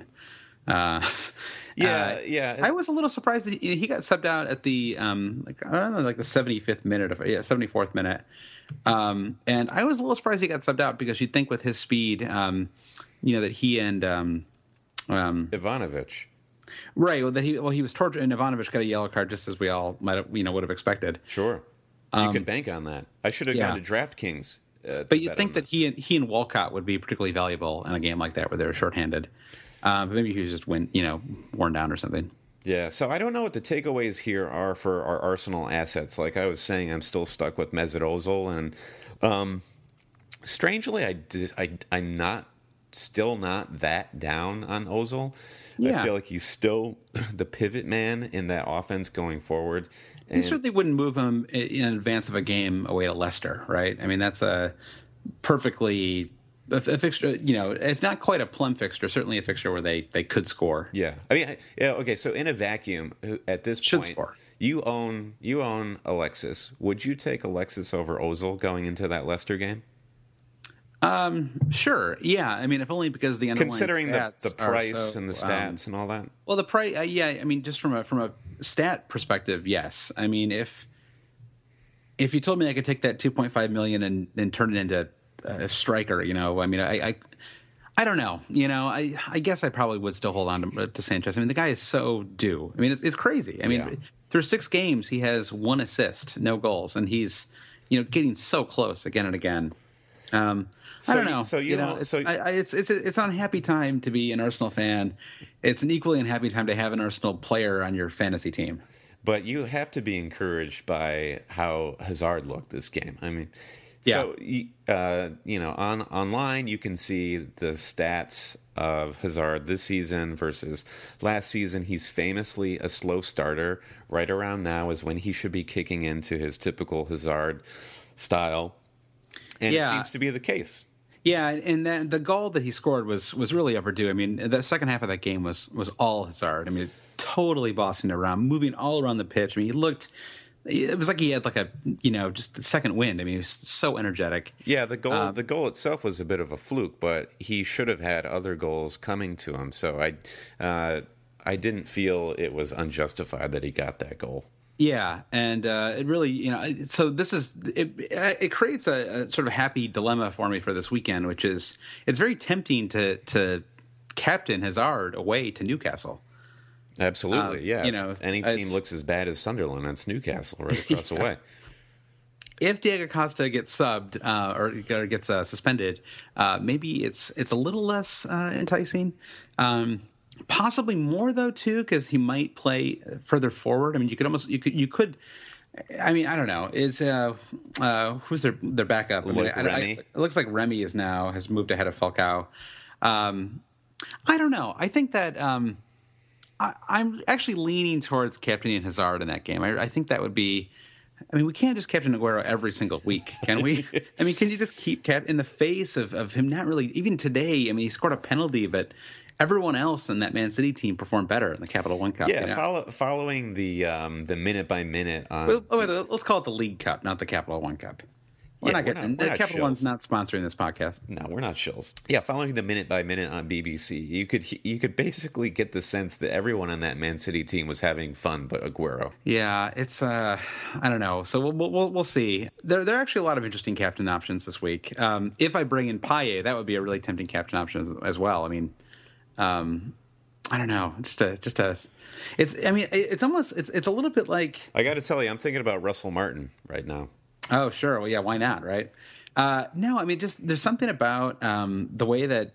Uh, Yeah, uh, yeah. I was a little surprised that he, he got subbed out at the um, like I don't know, like the seventy-fifth minute of yeah, seventy-fourth minute. Um, and I was a little surprised he got subbed out because you'd think with his speed, um, you know, that he and um, um, Ivanovic. right, well, that he well he was tortured, and Ivanovic got a yellow card just as we all might have, you know, would have expected. Sure. You could bank on that. I should have Um, yeah. gone to DraftKings. Uh, But you'd think that he and he and Walcott would be particularly valuable in a game like that where they're shorthanded. Uh, but maybe he was just win, you know, worn down or something. Yeah, so I don't know what the takeaways here are for our Arsenal assets. Like I was saying, I'm still stuck with Mesut Ozil, and um, strangely, I did, I I'm not still not that down on Ozil. Yeah. I feel like he's still the pivot man in that offense going forward. You And certainly wouldn't move him i- in advance of a game away to Leicester, right? I mean, that's a perfectly a, a fixture, you know, if not quite a plum fixture, certainly a fixture where they, they could score. yeah, I mean, I- yeah, okay. So in a vacuum, who- at this Should point, score. you own you own Alexis. Would you take Alexis over Ozil going into that Leicester game? Um, sure, yeah. I mean, if only because the underlying Considering the, stats the are price so, and the um, stats and all that. Well, the price, uh, yeah. I mean, just from a from a stat perspective, yes. I mean, if if you told me I could take that two point five million and and turn it into a striker, you know, I mean, I, I, I don't know, you know, I, I guess I probably would still hold on to, to Sanchez. I mean, the guy is so due. I mean, it's it's crazy. I mean, Yeah. through six games, he has one assist, no goals, and he's you know getting so close again and again. Um, So I don't you- know. so you know, don't- it's, so- I, I, it's it's a, it's an unhappy time to be an Arsenal fan. It's an equally unhappy time to have an Arsenal player on your fantasy team. But you have to be encouraged by how Hazard looked this game. I mean, so you, uh, you know, on online you can see the stats of Hazard this season versus last season. He's famously a slow starter. Right around now is when he should be kicking into his typical Hazard style. And yeah. It seems to be the case. Yeah, and the, the goal that he scored was was really overdue. I mean, the second half of that game was was all Hazard. I mean, totally bossing around, moving all around the pitch. I mean, he looked... It was like he had like a, you know, just the second wind. I mean, he was so energetic. Yeah, the goal uh, the goal itself was a bit of a fluke, but he should have had other goals coming to him. So I uh, I didn't feel it was unjustified that he got that goal. Yeah, and uh, it really, you know, so this is, it, it creates a, a sort of happy dilemma for me for this weekend, which is it's very tempting to, to captain Hazard away to Newcastle. Absolutely, um, yeah. You know, if any team looks as bad as Sunderland, it's Newcastle right across yeah. the way. If Diego Costa gets subbed uh, or gets uh, suspended, uh, maybe it's it's a little less uh, enticing. Um, possibly more though too, because he might play further forward. I mean, you could almost you could you could. I mean, I don't know. Is uh, uh, who's their their backup? I mean, I, I, it looks like Remy is now has moved ahead of Falcao. Um, I don't know. I think that. Um, I, I'm actually leaning towards captaining Hazard in that game. I, I think that would be. I mean, we can't just captain Aguero every single week, can we? I mean, can you just keep cap in the face of, of him not really even today? I mean, he scored a penalty, but everyone else in that Man City team performed better in the Capital One Cup. Yeah, you know? follow, following the um, the minute by minute. On... Well, oh, wait, let's call it the League Cup, not the Capital One Cup. We're yeah, not getting. We're not, we're not Capital shills. One's not sponsoring this podcast. No, we're not shills. Yeah, following the minute by minute on B B C, you could you could basically get the sense that everyone on that Man City team was having fun, but Aguero. Yeah, it's uh, I don't know. So we'll we'll we'll see. There there are actually a lot of interesting captain options this week. Um, if I bring in Payet, that would be a really tempting captain option as, as well. I mean, um, I don't know. Just a just a. It's I mean it's almost it's it's a little bit like. I got to tell you, I'm thinking about Russell Martin right now. Oh, sure. Well, yeah, why not, right? Uh, no, I mean, just there's something about um, the way that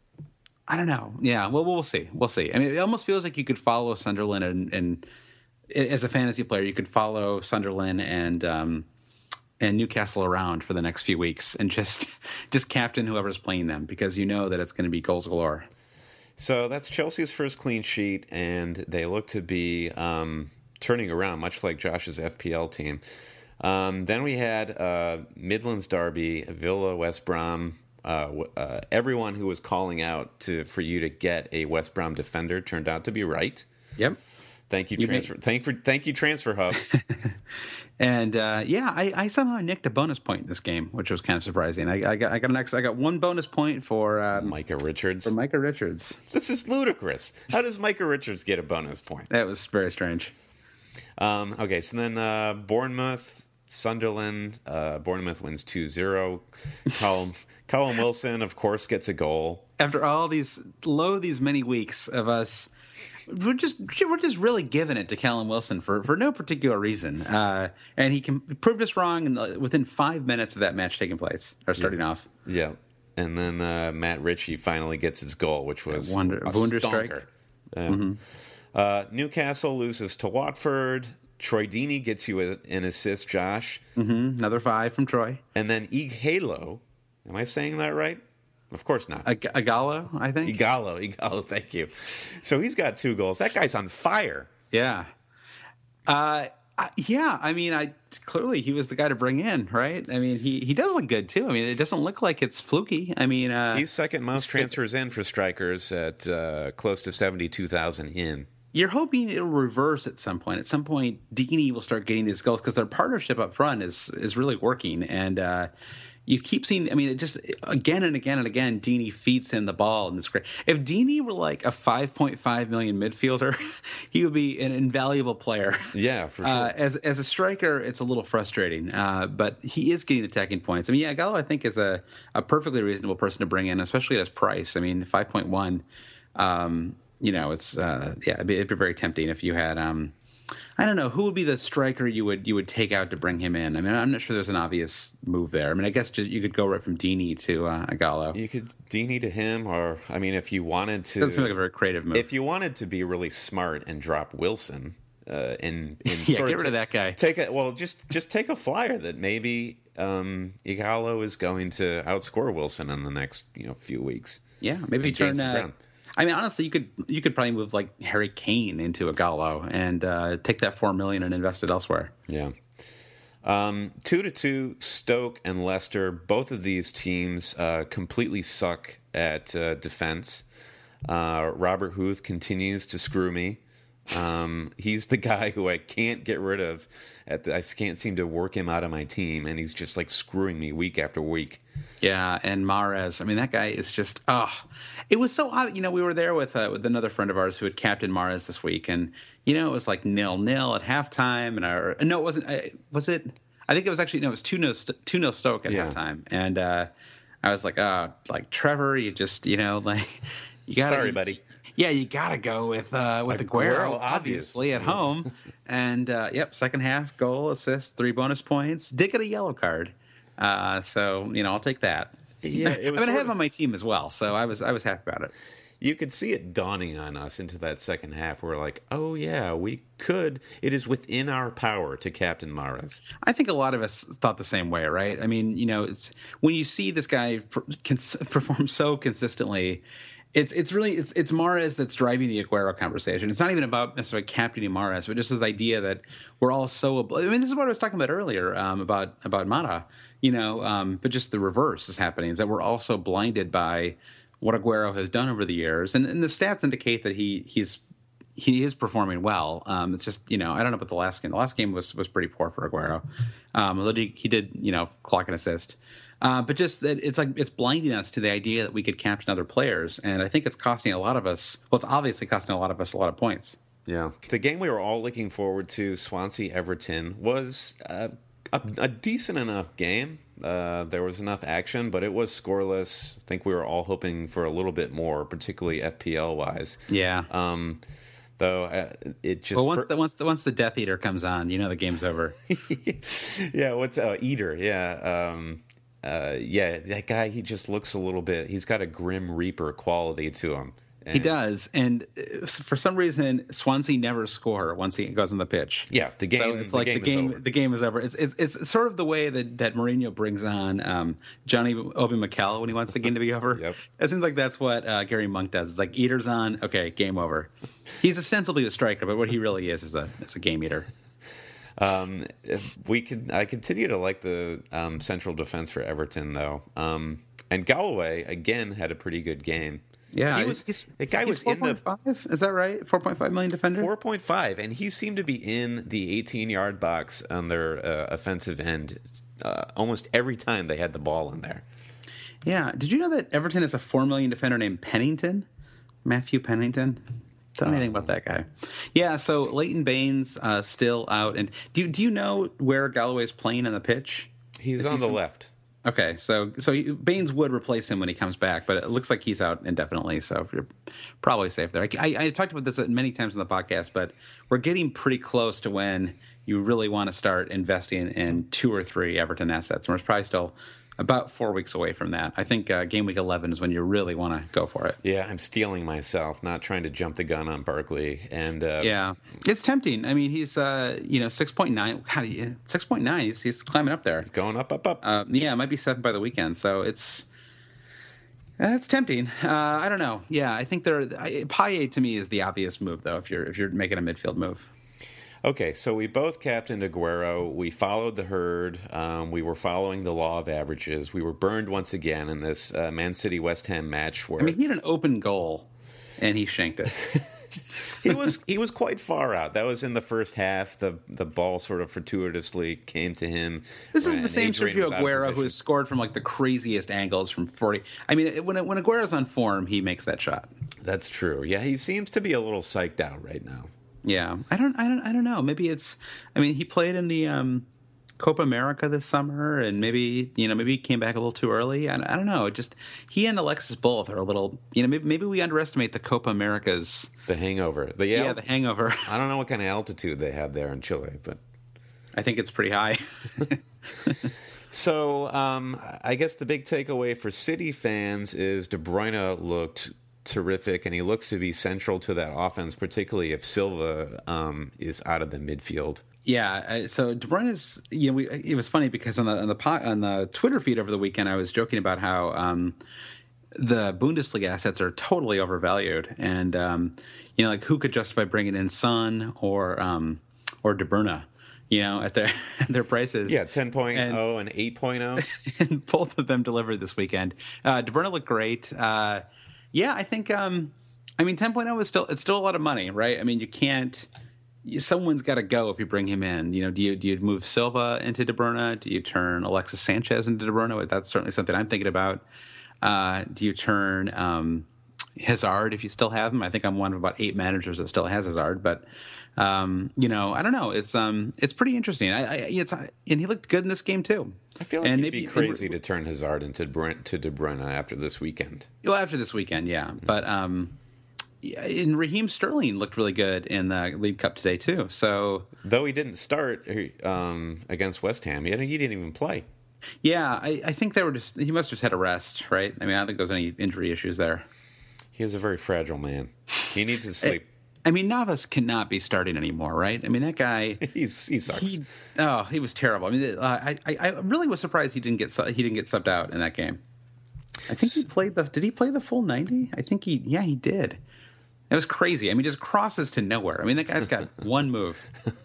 I don't know. Yeah, well, we'll see. We'll see. I mean, it almost feels like you could follow Sunderland and, and as a fantasy player, you could follow Sunderland and um, and Newcastle around for the next few weeks and just just captain whoever's playing them because you know that it's going to be goals galore. So that's Chelsea's first clean sheet, and they look to be um, turning around, much like Josh's F P L team. Um, then we had uh, Midlands Derby, Villa, West Brom. Uh, uh, everyone who was calling out to for you to get a West Brom defender turned out to be right. Yep. Thank you, you transfer. Made... Thank for thank you, Transfer Hub. and uh, yeah, I, I somehow nicked a bonus point in this game, which was kind of surprising. I, I got I got an extra, I got one bonus point for um, Micah Richards. For Micah Richards. This is ludicrous. How does Micah Richards get a bonus point? That was very strange. Um, okay, so then uh, Bournemouth. Sunderland, uh, Bournemouth wins two zero. Callum, Callum Wilson, of course, gets a goal. After all these, low these many weeks of us, we're just we're just really giving it to Callum Wilson for, for no particular reason. Uh, and he can prove us wrong in the, within five minutes of that match taking place, or starting yeah. off. Yeah. And then uh, Matt Ritchie finally gets his goal, which was yeah, wonder, a Wunderstrike. Uh, mm-hmm. uh, Newcastle loses to Watford. Troy Deeney gets you a, an assist, Josh. Mm-hmm. Another five from Troy. And then Ighalo, am I saying that right? Of course not. Ag- Ighalo, I think. Ighalo, Ighalo, thank you. So he's got two goals. That guy's on fire. Yeah. Uh, uh, yeah, I mean, I clearly he was the guy to bring in, right? I mean, he, he does look good, too. I mean, it doesn't look like it's fluky. I mean... Uh, he's second most transfers fit. in for strikers at uh, close to seventy-two thousand in. You're hoping it'll reverse at some point. At some point, Deeney will start getting these goals because their partnership up front is is really working. And uh, you keep seeing, I mean, it just again and again and again, Deeney feeds him the ball. And it's great. If Deeney were like a five point five million midfielder, he would be an invaluable player. Yeah, for sure. Uh, as, as a striker, it's a little frustrating, uh, but he is getting attacking points. I mean, yeah, Gallo, I think, is a, a perfectly reasonable person to bring in, especially at his price. I mean, five point one. Um, You know, it's uh, yeah, it'd be, it'd be very tempting if you had. Um, I don't know who would be the striker you would you would take out to bring him in. I mean, I'm not sure there's an obvious move there. I mean, I guess just, you could go right from Deeney to uh, Ighalo. You could Deeney to him, or I mean, if you wanted to, doesn't seem like a very creative move. If you wanted to be really smart and drop Wilson uh, and, and yeah, sort get of rid of that guy. Take a well, just just take a flyer that maybe um, Igalo is going to outscore Wilson in the next you know few weeks. Yeah, maybe turn. Uh, I mean, honestly, you could you could probably move like Harry Kane into a Gallo and uh, take that four million and invest it elsewhere. Yeah. Um, two to two, Stoke and Leicester. Both of these teams uh, completely suck at uh, defense. Uh, Robert Huth continues to screw me. Um, he's the guy who I can't get rid of. At the, I can't seem to work him out of my team, and he's just like screwing me week after week. Yeah, and Mahrez. I mean, that guy is just oh, it was so odd. You know, we were there with uh, with another friend of ours who had captained Mahrez this week, and you know, it was like nil nil at halftime, and our no, it wasn't. I, was it? I think it was actually no, it was two nil two nil Stoke at yeah. halftime, and uh, I was like, oh, like Trevor, you just you know like. You gotta, Sorry, buddy. Yeah, you got to go with uh, with Aguero, Aguero obviously, at home. And, uh, yep, second half, goal, assist, three bonus points. Did get a yellow card. Uh, so, you know, I'll take that. Yeah, it was I mean, I have of, on my team as well, so I was I was happy about it. You could see it dawning on us into that second half. We're like, oh, yeah, we could. It is within our power to captain Mahrez. I think a lot of us thought the same way, right? I mean, you know, it's when you see this guy perform so consistently – It's it's really it's it's Mahrez that's driving the Aguero conversation. It's not even about necessarily captaining Mahrez, but just this idea that we're all so. I mean, this is what I was talking about earlier um, about about Mata, you know. Um, but just the reverse is happening: is that we're also blinded by what Aguero has done over the years, and, and the stats indicate that he he's he is performing well. Um, it's just you know I don't know about the last game. The last game was was pretty poor for Aguero, um, although he, he did you know clock an assist. Uh, but just that it's like it's blinding us to the idea that we could captain other players, and I think it's costing a lot of us. Well, it's obviously costing a lot of us a lot of points. Yeah, the game we were all looking forward to, Swansea Everton, was uh, a, a decent enough game. Uh, there was enough action, but it was scoreless. I think we were all hoping for a little bit more, particularly F P L wise. Yeah. Um, though uh, it just well once per- the once the once the Death Eater comes on, you know the game's over. yeah. What's uh, Eater? Yeah. Um, Uh, yeah, that guy, he just looks a little bit, he's got a Grim Reaper quality to him. And he does. And for some reason, Swansea never score once he goes on the pitch. Yeah, the game, so it's the like game the game, is the game is over. It's, it's, it's sort of the way that, that Mourinho brings on um, Johnny Obi Mikel when he wants the game to be over. Yep. It seems like that's what uh, Gary Monk does. It's like Eater's on, okay, game over. He's ostensibly a striker, but what he really is is a, is a game eater. Um, we could. I continue to like the um, central defense for Everton, though. Um, and Galloway again had a pretty good game. Yeah, he was. He's, the guy he's was in the four point five. Is that right? Four point five million defender. Four point five, and he seemed to be in the eighteen-yard box on their uh, offensive end uh, almost every time they had the ball in there. Yeah. Did you know that Everton has a four million defender named Pennington, Matthew Pennington? Tell me anything about that guy. Yeah, so Leighton Baines uh, still out, and do you, do you know where Galloway's playing on the pitch? He's Is on he the some... left. Okay, so so he, Baines would replace him when he comes back, but it looks like he's out indefinitely, so you're probably safe there. I, I, I talked about this many times on the podcast, but we're getting pretty close to when you really want to start investing in two or three Everton assets, and we're probably still about four weeks away from that. I think uh, game week eleven is when you really want to go for it. Yeah, I'm stealing myself, not trying to jump the gun on Barkley. And uh, yeah, it's tempting. I mean, he's uh, you know six point nine. How do you six point nine? He's, he's climbing up there. He's going up, up, up. Uh, yeah, it might be seven by the weekend. So it's uh, it's tempting. Uh, I don't know. Yeah, I think there. Payet to me is the obvious move, though. If you're if you're making a midfield move. Okay, so we both captained Aguero. We followed the herd. Um, we were following the law of averages. We were burned once again in this uh, Man City West Ham match. Where I mean, he had an open goal, and he shanked it. he was he was quite far out. That was in the first half. The the ball sort of fortuitously came to him. This is the same Sergio Aguero who has scored from like the craziest angles from forty. I mean, when when Aguero's on form, he makes that shot. That's true. Yeah, he seems to be a little psyched out right now. Yeah, I don't, I don't, I don't know. Maybe it's. I mean, he played in the um, Copa America this summer, and maybe you know, maybe he came back a little too early. I, I don't know. It just he and Alexis both are a little. You know, maybe, maybe we underestimate the Copa Americas. The hangover. The, yeah, the hangover. I don't know what kind of altitude they have there in Chile, but I think it's pretty high. So, um, I guess the big takeaway for City fans is De Bruyne looked terrific, and he looks to be central to that offense, particularly if Silva um, is out of the midfield. Yeah, so De Bruyne is, you know, we, it was funny because on the on the on the Twitter feed over the weekend, I was joking about how um, the Bundesliga assets are totally overvalued, and um, you know, like who could justify bringing in Son or um, or De Bruyne, you know, at their at their prices? Yeah, ten point oh and, and eight point oh, and both of them delivered this weekend. Uh, De Bruyne looked great. Uh, yeah, I think. Um, I mean, ten point oh is still it's still a lot of money, right? I mean, you can't. Someone's got to go if you bring him in. You know, do you do you move Silva into De Bruyne? Do you turn Alexis Sanchez into De Bruyne? That's certainly something I'm thinking about. Uh, do you turn um, Hazard if you still have him? I think I'm one of about eight managers that still has Hazard, but um, you know, I don't know. It's um, it's pretty interesting. I, I it's and he looked good in this game too. I feel like and it'd maybe, be crazy and, to turn Hazard into Brent, to De Bruyne after this weekend. Well, after this weekend, yeah, but. Um, And Raheem Sterling looked really good in the League Cup today too. So though he didn't start um, against West Ham, he didn't even play. Yeah, I, I think they were just he must have just had a rest, right? I mean, I don't think there's any injury issues there. He is a very fragile man. He needs to sleep. I mean, Navas cannot be starting anymore, right? I mean, that guy. He's he sucks. He, oh, he was terrible. I mean, uh, I, I I really was surprised he didn't get he didn't get subbed out in that game. I think he played the. Did he play the full ninety? I think he. Yeah, he did. It was crazy. I mean, just crosses to nowhere. I mean, that guy's got one move.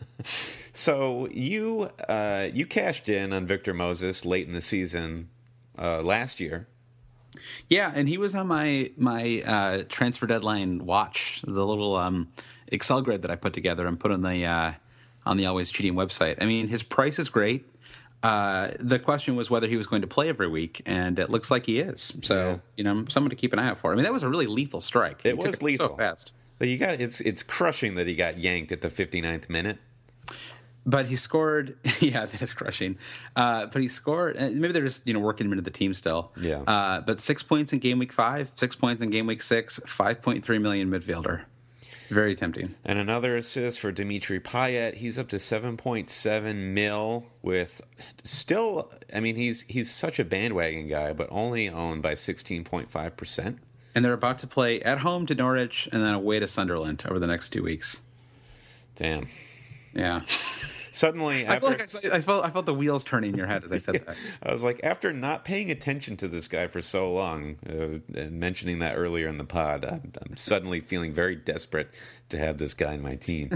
So you uh, you cashed in on Victor Moses late in the season uh, last year. Yeah, and he was on my my uh, transfer deadline watch, the little um, Excel grid that I put together and put on the uh, on the Always Cheating website. I mean, his price is great. Uh, the question was whether he was going to play every week, and it looks like he is. So, yeah. you know, someone to keep an eye out for. I mean, that was a really lethal strike. It he was lethal. So fast. But you got it's it's crushing that he got yanked at the fifty-ninth minute. But he scored. Yeah, that is crushing. Uh, but he scored. Maybe they're just you know working him into the team still. Yeah. Uh, but six points in game week five, six points in game week six, five point three million midfielder. Very tempting. And another assist for Dimitri Payet. He's up to seven point seven mil with still, I mean, he's he's such a bandwagon guy, but only owned by sixteen point five percent. And they're about to play at home to Norwich and then away to Sunderland over the next two weeks. Damn. Yeah. Suddenly, I, after, like I, I, felt, I felt the wheels turning in your head as I said that. I was like, after not paying attention to this guy for so long, uh, and mentioning that earlier in the pod, I'm, I'm suddenly feeling very desperate to have this guy in my team.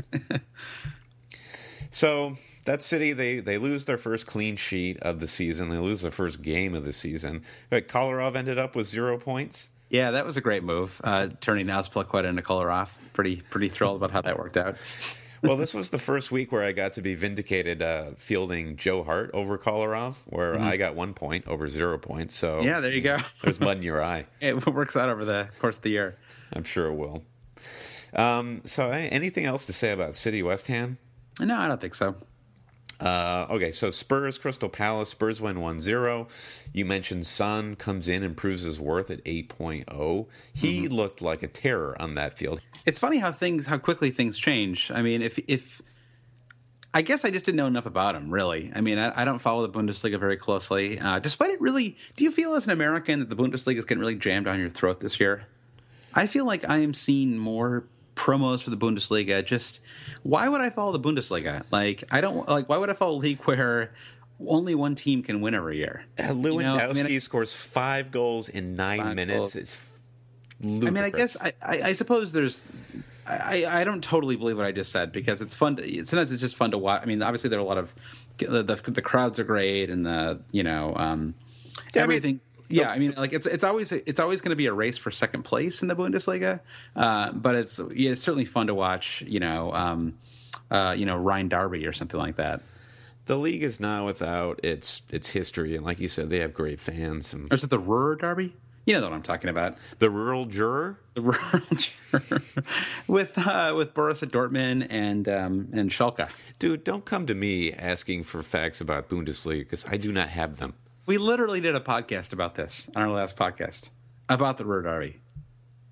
So that City, they, they lose their first clean sheet of the season. They lose their first game of the season. But Kolarov ended up with zero points. Yeah, that was a great move, uh, turning Azpilicueta into Kolarov. Pretty, pretty thrilled about how that worked out. Well, this was the first week where I got to be vindicated uh, fielding Joe Hart over Kolarov, where mm-hmm. I got one point over zero points. So yeah, there you go. There's mud in your eye. It works out over the course of the year. I'm sure it will. Um, so anything else to say about City West Ham? No, I don't think so. Uh, okay, so Spurs, Crystal Palace. Spurs win one zero. You mentioned Son comes in and proves his worth at eight point oh. He mm-hmm. looked like a terror on that field. It's funny how things, how quickly things change. I mean, if if I guess I just didn't know enough about him, really. I mean, I, I don't follow the Bundesliga very closely. Uh, despite it really, do you feel as an American that the Bundesliga is getting really jammed down your throat this year? I feel like I am seeing more promos for the Bundesliga. Just why would I follow the Bundesliga? Like, I don't like. Why would I follow a league where only one team can win every year? Uh, Lewandowski you know, I mean, scores five goals in nine minutes. Goals. It's ludicrous. I mean, I guess I, I, I suppose there's. I, I don't totally believe what I just said because it's fun. To, sometimes it's just fun to watch. I mean, obviously there are a lot of the the, the crowds are great and the you know um, yeah, everything. I mean, Yeah, I mean, like it's it's always it's always going to be a race for second place in the Bundesliga, uh, but it's yeah, it's certainly fun to watch. You know, um, uh, you know, Rhine Derby or something like that. The league is not without its its history, and like you said, they have great fans. And or is it the Ruhr Derby? You know what I'm talking about. The rural juror, the rural juror, with uh, with Borussia Dortmund and um, and Schalke. Dude, don't come to me asking for facts about Bundesliga because I do not have them. We literally did a podcast about this on our last podcast about the Ruhr Derby.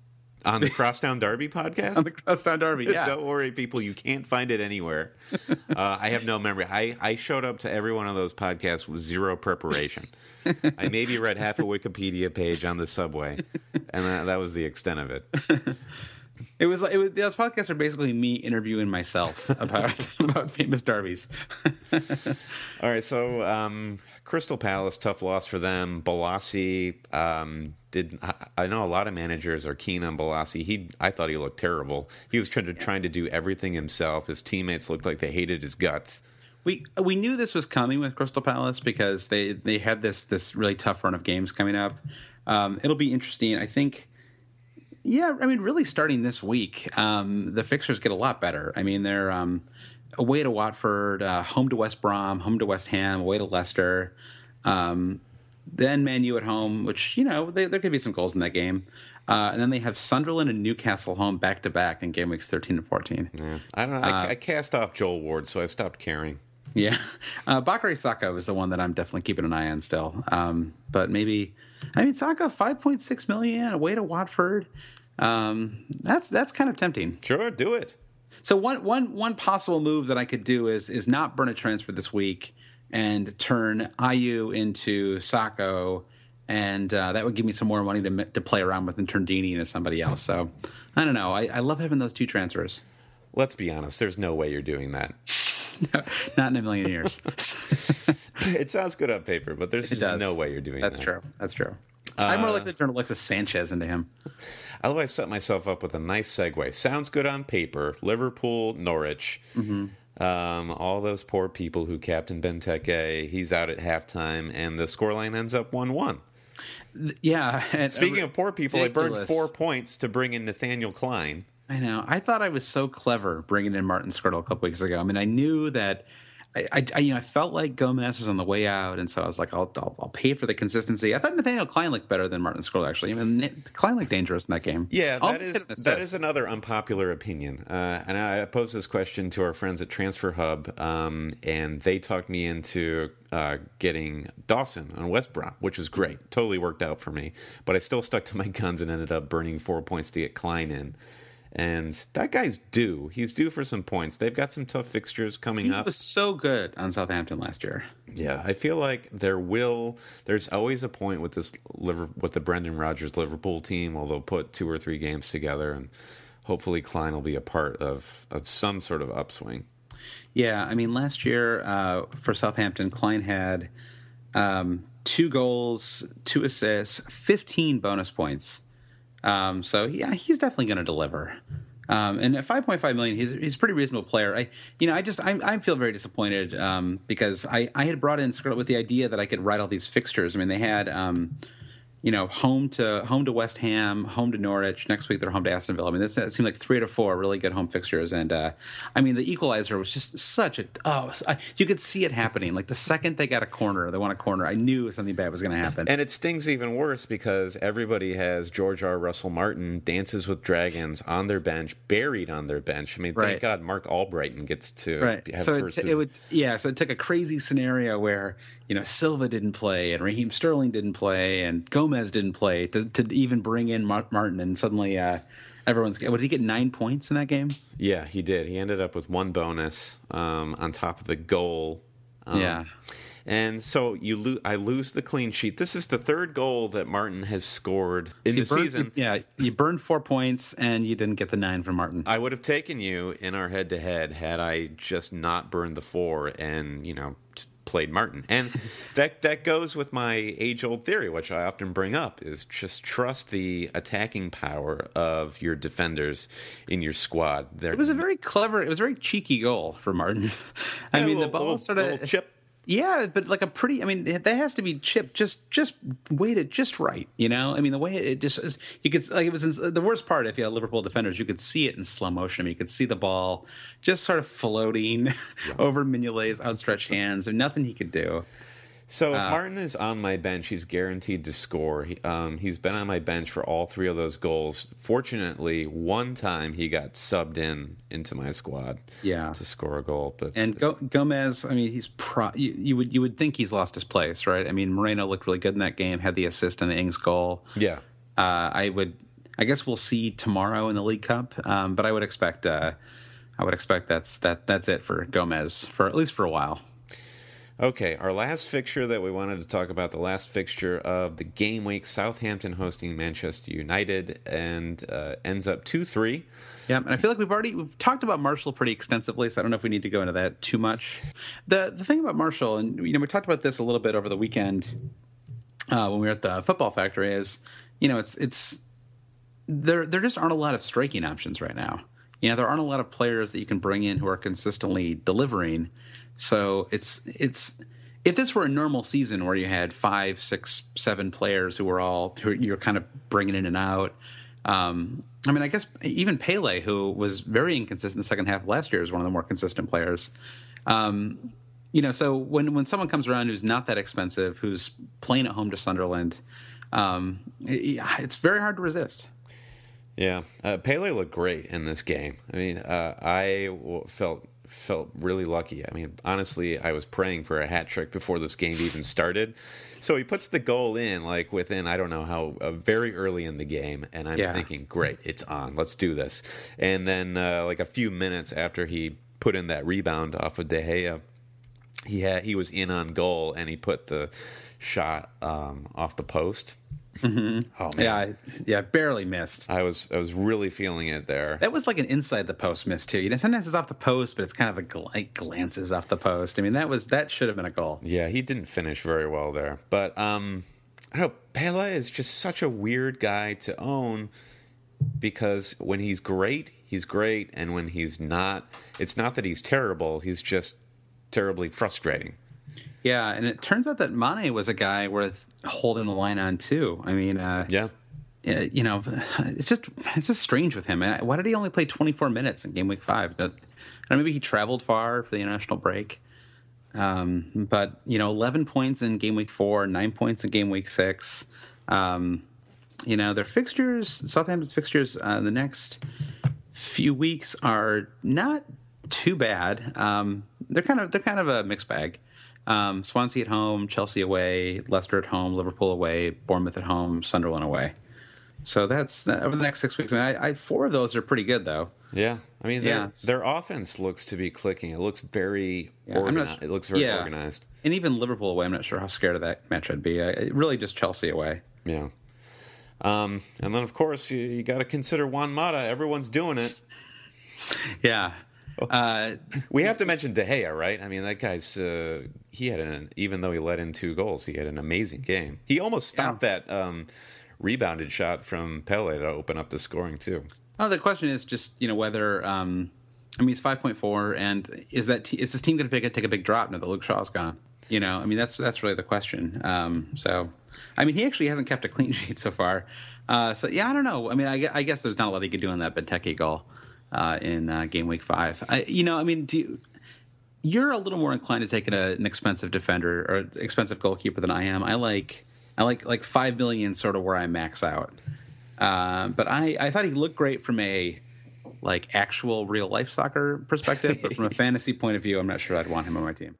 On the Crosstown Derby podcast? On the Crosstown Derby, yeah. Don't worry, people. You can't find it anywhere. Uh, I have no memory. I, I showed up to every one of those podcasts with zero preparation. I maybe read half a Wikipedia page on the subway, and that, that was the extent of it. It was like it was, those podcasts are basically me interviewing myself about about famous derbies. All right, so um, Crystal Palace, tough loss for them. Balassi um, did. I, I know a lot of managers are keen on Balassi. He, I thought he looked terrible. He was trying to trying to do everything himself. His teammates looked like they hated his guts. We we knew this was coming with Crystal Palace because they, they had this this really tough run of games coming up. Um, it'll be interesting. I think. Yeah, I mean, really starting this week, um, the fixtures get a lot better. I mean, they're um, away to Watford, uh, home to West Brom, home to West Ham, away to Leicester, um, then Man U at home, which, you know, they, there could be some goals in that game. Uh, and then they have Sunderland and Newcastle home back-to-back in game weeks thirteen and fourteen. Yeah. I don't know. I, uh, I cast off Joel Ward, so I stopped caring. Yeah. Uh, Bakary Saka is the one that I'm definitely keeping an eye on still. Um, but maybe, I mean, Saka, five point six million dollars away to Watford. Um, that's that's kind of tempting. Sure, do it. So one one one possible move that I could do is is not burn a transfer this week and turn Ayew into Sacco, and uh, that would give me some more money to to play around with and turn Deeney into somebody else. So I don't know. I, I love having those two transfers. Let's be honest. There's no way you're doing that. No, not in a million years. It sounds good on paper, but there's It just does. no way you're doing That's that. That's true. That's true. Uh, I'm more likely to turn Alexis Sanchez into him. I love I set myself up with a nice segue. Sounds good on paper. Liverpool, Norwich. Mm-hmm. Um, all those poor people who captained Benteke. He's out at halftime, and the scoreline ends up one one. Yeah. And Speaking of poor people, ridiculous. I burned four points to bring in Nathaniel Klein. I know. I thought I was so clever bringing in Martin Skirtle a couple weeks ago. I mean, I knew that I, I, I, you know, I felt like Gomez was on the way out, and so I was like, I'll, I'll, I'll pay for the consistency. I thought Nathaniel Klein looked better than Martin Skirtle, actually. I mean, Klein looked dangerous in that game. Yeah, that Almost is hit that is another unpopular opinion. Uh, and I posed this question to our friends at Transfer Hub, um, and they talked me into uh, getting Dawson on West Brom, which was great. Totally worked out for me. But I still stuck to my guns and ended up burning four points to get Klein in. And that guy's due. He's due for some points. They've got some tough fixtures coming he up. He was so good on Southampton last year. Yeah, I feel like there will. There's always a point with this Liver, with the Brendan Rodgers Liverpool team, where they'll put two or three games together, and hopefully Klein will be a part of, of some sort of upswing. Yeah, I mean, last year uh, for Southampton, Klein had um, two goals, two assists, fifteen bonus points. Um, so yeah, he's definitely going to deliver. Um, and at five point five million, he's he's a pretty reasonable player. I, you know, I just I, I feel very disappointed um, because I, I had brought in Skirtle with the idea that I could write all these fixtures. I mean, they had um, you know home to home to West Ham, home to Norwich. Next week they're home to Aston Villa. I mean, this, that seemed like three to four really good home fixtures. And uh, I mean, the equalizer was just such a oh, I, you could see it happening. Like the second they got a corner, they won a corner, I knew something bad was going to happen. And it stings even worse because everybody has George R. Russell Martin, Dances with Dragons on their bench, buried on their bench. I mean, thank Right. God Mark Albrighton gets to Right. have So it, first. t- it would, yeah. So it took a crazy scenario where you know Silva didn't play and Raheem Sterling didn't play and Gomez didn't play to, to even bring in Mar- Martin, and suddenly uh, everyone's. What, did he get nine points in that game? Yeah, he did. He ended up with one bonus um, on top of the goal. Um, Yeah. And so you lo- I lose the clean sheet. This is the third goal that Martin has scored in So the you burned, season. Yeah, you burned four points and you didn't get the nine from Martin. I would have taken you in our head-to-head had I just not burned the four and, you know, t- played Martin. And that that goes with my age-old theory, which I often bring up, is just trust the attacking power of your defenders in your squad. They're, It was a very clever. It was a very cheeky goal for Martin. I Yeah, mean, a the little- ball little- sort of little chip. Yeah, but like a pretty. I mean, that has to be chipped just just weighted just right. You know, I mean, the way it just is, you could like it was in, the worst part. If you had Liverpool defenders, you could see it in slow motion. I mean, you could see the ball just sort of floating yeah. over Mignolet's outstretched hands, and nothing he could do. So if uh, Martin is on my bench, he's guaranteed to score. He, um, he's been on my bench for all three of those goals. Fortunately, one time he got subbed in into my squad yeah. to score a goal. But and Go- Gomez, I mean, he's pro- you, you would you would think he's lost his place, right? I mean, Moreno looked really good in that game, had the assist on the Ings goal. Yeah, uh, I would. I guess we'll see tomorrow in the League Cup. Um, but I would expect uh, I would expect that's that that's it for Gomez for at least for a while. Okay, our last fixture that we wanted to talk about, the last fixture of the game week, Southampton hosting Manchester United, and uh, ends up two three. Yeah, and I feel like we've already we've talked about Martial pretty extensively, so I don't know if we need to go into that too much. The the thing about Martial, and you know, we talked about this a little bit over the weekend uh, when we were at the Football Factory, is you know, it's it's there there just aren't a lot of striking options right now. You know, there aren't a lot of players that you can bring in who are consistently delivering. So it's it's if this were a normal season where you had five, six, seven players who were all who you're kind of bringing in and out. Um, I mean, I guess even Pele, who was very inconsistent in the second half of last year, is one of the more consistent players. Um, you know, so when when someone comes around who's not that expensive, who's playing at home to Sunderland, um, it, it's very hard to resist. Yeah, uh, Pele looked great in this game. I mean, uh, I w- felt felt really lucky. I mean, honestly, I was praying for a hat trick before this game even started. So he puts the goal in, like, within, I don't know how, uh, very early in the game. And I'm yeah. thinking, great, it's on. Let's do this. And then, uh, like, a few minutes after he put in that rebound off of De Gea, he had he was in on goal, and he put the shot um, off the post. Mm-hmm. Oh, man. Yeah, yeah, barely missed. I was I was really feeling it there. That was like an inside the post miss too. You know, sometimes it's off the post, but it's kind of a gl- it glances off the post. I mean, that was that should have been a goal. Yeah, he didn't finish very well there. But um, I don't know. Pele is just such a weird guy to own because when he's great, he's great, and when he's not, it's not that he's terrible. He's just terribly frustrating. Yeah, and it turns out that Mane was a guy worth holding the line on too. I mean, uh, yeah, you know, it's just it's just strange with him. Why did he only play twenty-four minutes in game week five? But, and maybe he traveled far for the international break. Um, but you know, eleven points in game week four, nine points in game week six. Um, you know, their fixtures, Southampton's fixtures, uh, the next few weeks are not too bad. Um, they're kind of they're kind of a mixed bag. Um, Swansea at home, Chelsea away, Leicester at home, Liverpool away, Bournemouth at home, Sunderland away. So that's over the next six weeks. I mean, I, I, four of those are pretty good, though. Yeah, I mean, yeah. their offense looks to be clicking. It looks very yeah, organized. It looks very yeah. organized. And even Liverpool away, I'm not sure how scared of that match I'd be. I, really, just Chelsea away. Yeah. Um, and then, of course, you, you got to consider Juan Mata. Everyone's doing it. Yeah. Uh, we have to mention De Gea, right? I mean, that guy's uh, he had an even though he let in two goals, he had an amazing game. He almost stopped yeah. that um, rebounded shot from Pele to open up the scoring too. Oh, the question is just you know whether um, I mean he's five point four, and is that t- is this team going to take a big drop now that Luke Shaw's gone? You know, I mean that's that's really the question. Um, so, I mean, he actually hasn't kept a clean sheet so far. Uh, so yeah, I don't know. I mean, I, I guess there's not a lot he could do on that Benteke goal. Uh, in uh, game week five, I, you know, I mean, do you, you're a little more inclined to take an, a, an expensive defender or expensive goalkeeper than I am. I like, I like like five million, sort of where I max out. Uh, but I, I thought he looked great from a like actual real life soccer perspective, but from a fantasy point of view, I'm not sure I'd want him on my team.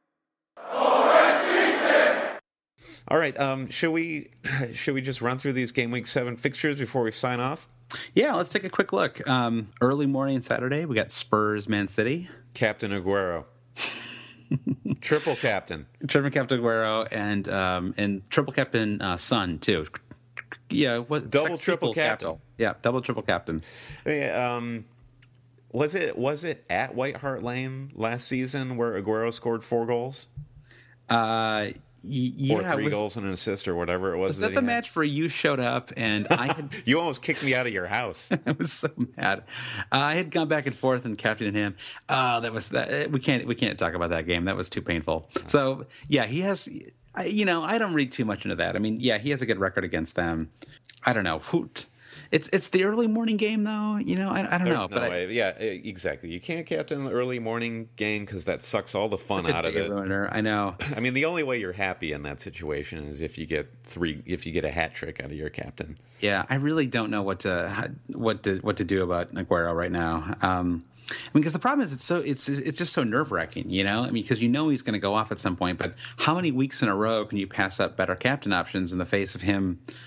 All right, um, should we should we just run through these game week seven fixtures before we sign off? Yeah, let's take a quick look. Um, early morning Saturday, we got Spurs, Man City. Captain Aguero. Triple captain. Triple captain Aguero and um, and triple captain uh, Son, too. Yeah, what double triple captain. Capital. Yeah, double triple captain. Yeah, um, was it was it at White Hart Lane last season where Aguero scored four goals? Uh Yeah, or three was, goals and an assist or whatever it was. Was that, that the had. match where you showed up and I had... You almost kicked me out of your house. I was so mad. Uh, I had gone back and forth and captained him. Uh, that was that. We can't we can't talk about that game. That was too painful. So yeah, he has. I, you know, I don't read too much into that. I mean, yeah, he has a good record against them. I don't know who. It's it's the early morning game though, you know. I, I don't There's know, no but way. I, yeah, exactly. You can't captain an early morning game because that sucks all the fun out of it. Ruiner, I know. I mean, the only way you're happy in that situation is if you get three, if you get a hat trick out of your captain. Yeah, I really don't know what to what to what to do about Aguero right now. Um, I mean, because the problem is it's so it's it's just so nerve wracking, you know. I mean, because you know he's going to go off at some point, but how many weeks in a row can you pass up better captain options in the face of him?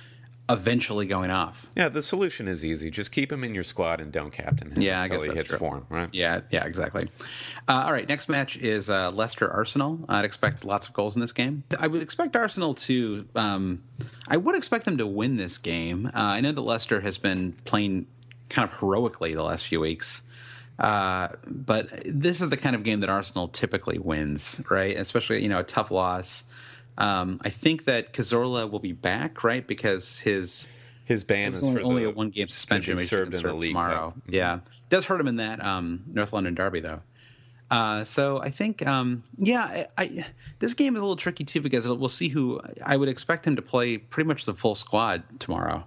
eventually going off. Yeah, the solution is easy. Just keep him in your squad and don't captain him yeah, until I guess he that's hits true. form, right? Yeah, yeah, exactly. Uh, all right, next match is uh, Leicester-Arsenal. I'd expect lots of goals in this game. I would expect Arsenal to um, – I would expect them to win this game. Uh, I know that Leicester has been playing kind of heroically the last few weeks. Uh, but this is the kind of game that Arsenal typically wins, right? Especially, you know, a tough loss. Um, I think that Cazorla will be back, right? Because his his ban is only, for only the, a one game suspension, be which served served in the League tomorrow. Cup. Yeah, does hurt him in that um, North London derby, though. Uh, so I think, um, yeah, I, I, this game is a little tricky too because we'll see who. I would expect him to play pretty much the full squad tomorrow.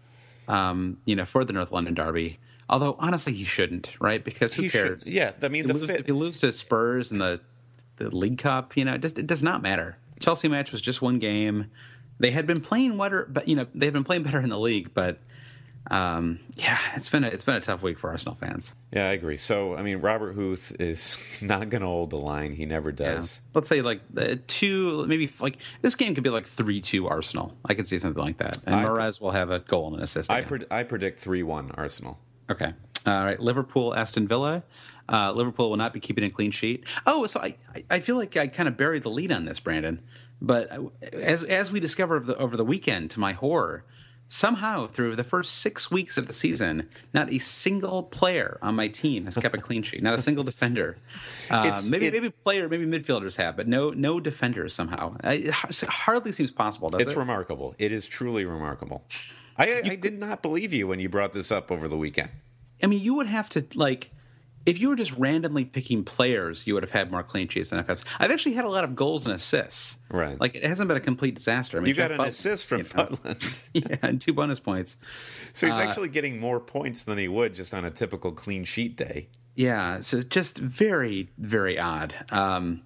Um, you know, for the North London derby. Although honestly, he shouldn't, right? Because who He cares? should- yeah, I mean, if the you lose, fit- if you lose to Spurs in the the League Cup, you know, it just it does not matter. Chelsea match was just one game. They had been playing better, but you know, they had been playing better in the league. But um, yeah, it's been a, it's been a tough week for Arsenal fans. Yeah, I agree. So, I mean, Robert Huth is not going to hold the line. He never does. Yeah. Let's say like uh, two, maybe like this game could be like three two Arsenal. I could see something like that, and I- Morez will have a goal and an assist. I, again. pred- I predict three one Arsenal. Okay. All right. Liverpool, Aston Villa. Uh, Liverpool will not be keeping a clean sheet. Oh, so I, I feel like I kind of buried the lead on this, Brandon. But as as we discovered over the, over the weekend, to my horror, somehow through the first six weeks of the season, not a single player on my team has kept a clean sheet. Not a single defender. Uh, It's- maybe it- maybe player, maybe midfielders have, but no no defenders somehow. It hardly seems possible, does It's it? remarkable. It is truly remarkable. I, I did not believe you when you brought this up over the weekend. I mean, you would have to, like, if you were just randomly picking players, you would have had more clean sheets than F S. I've actually had a lot of goals and assists. Right. Like, it hasn't been a complete disaster. I mean, You got Jack an Butland, assist from you know, Butland. yeah, and two bonus points. So he's Uh, actually getting more points than he would just on a typical clean sheet day. Yeah, so just very, very odd. Um,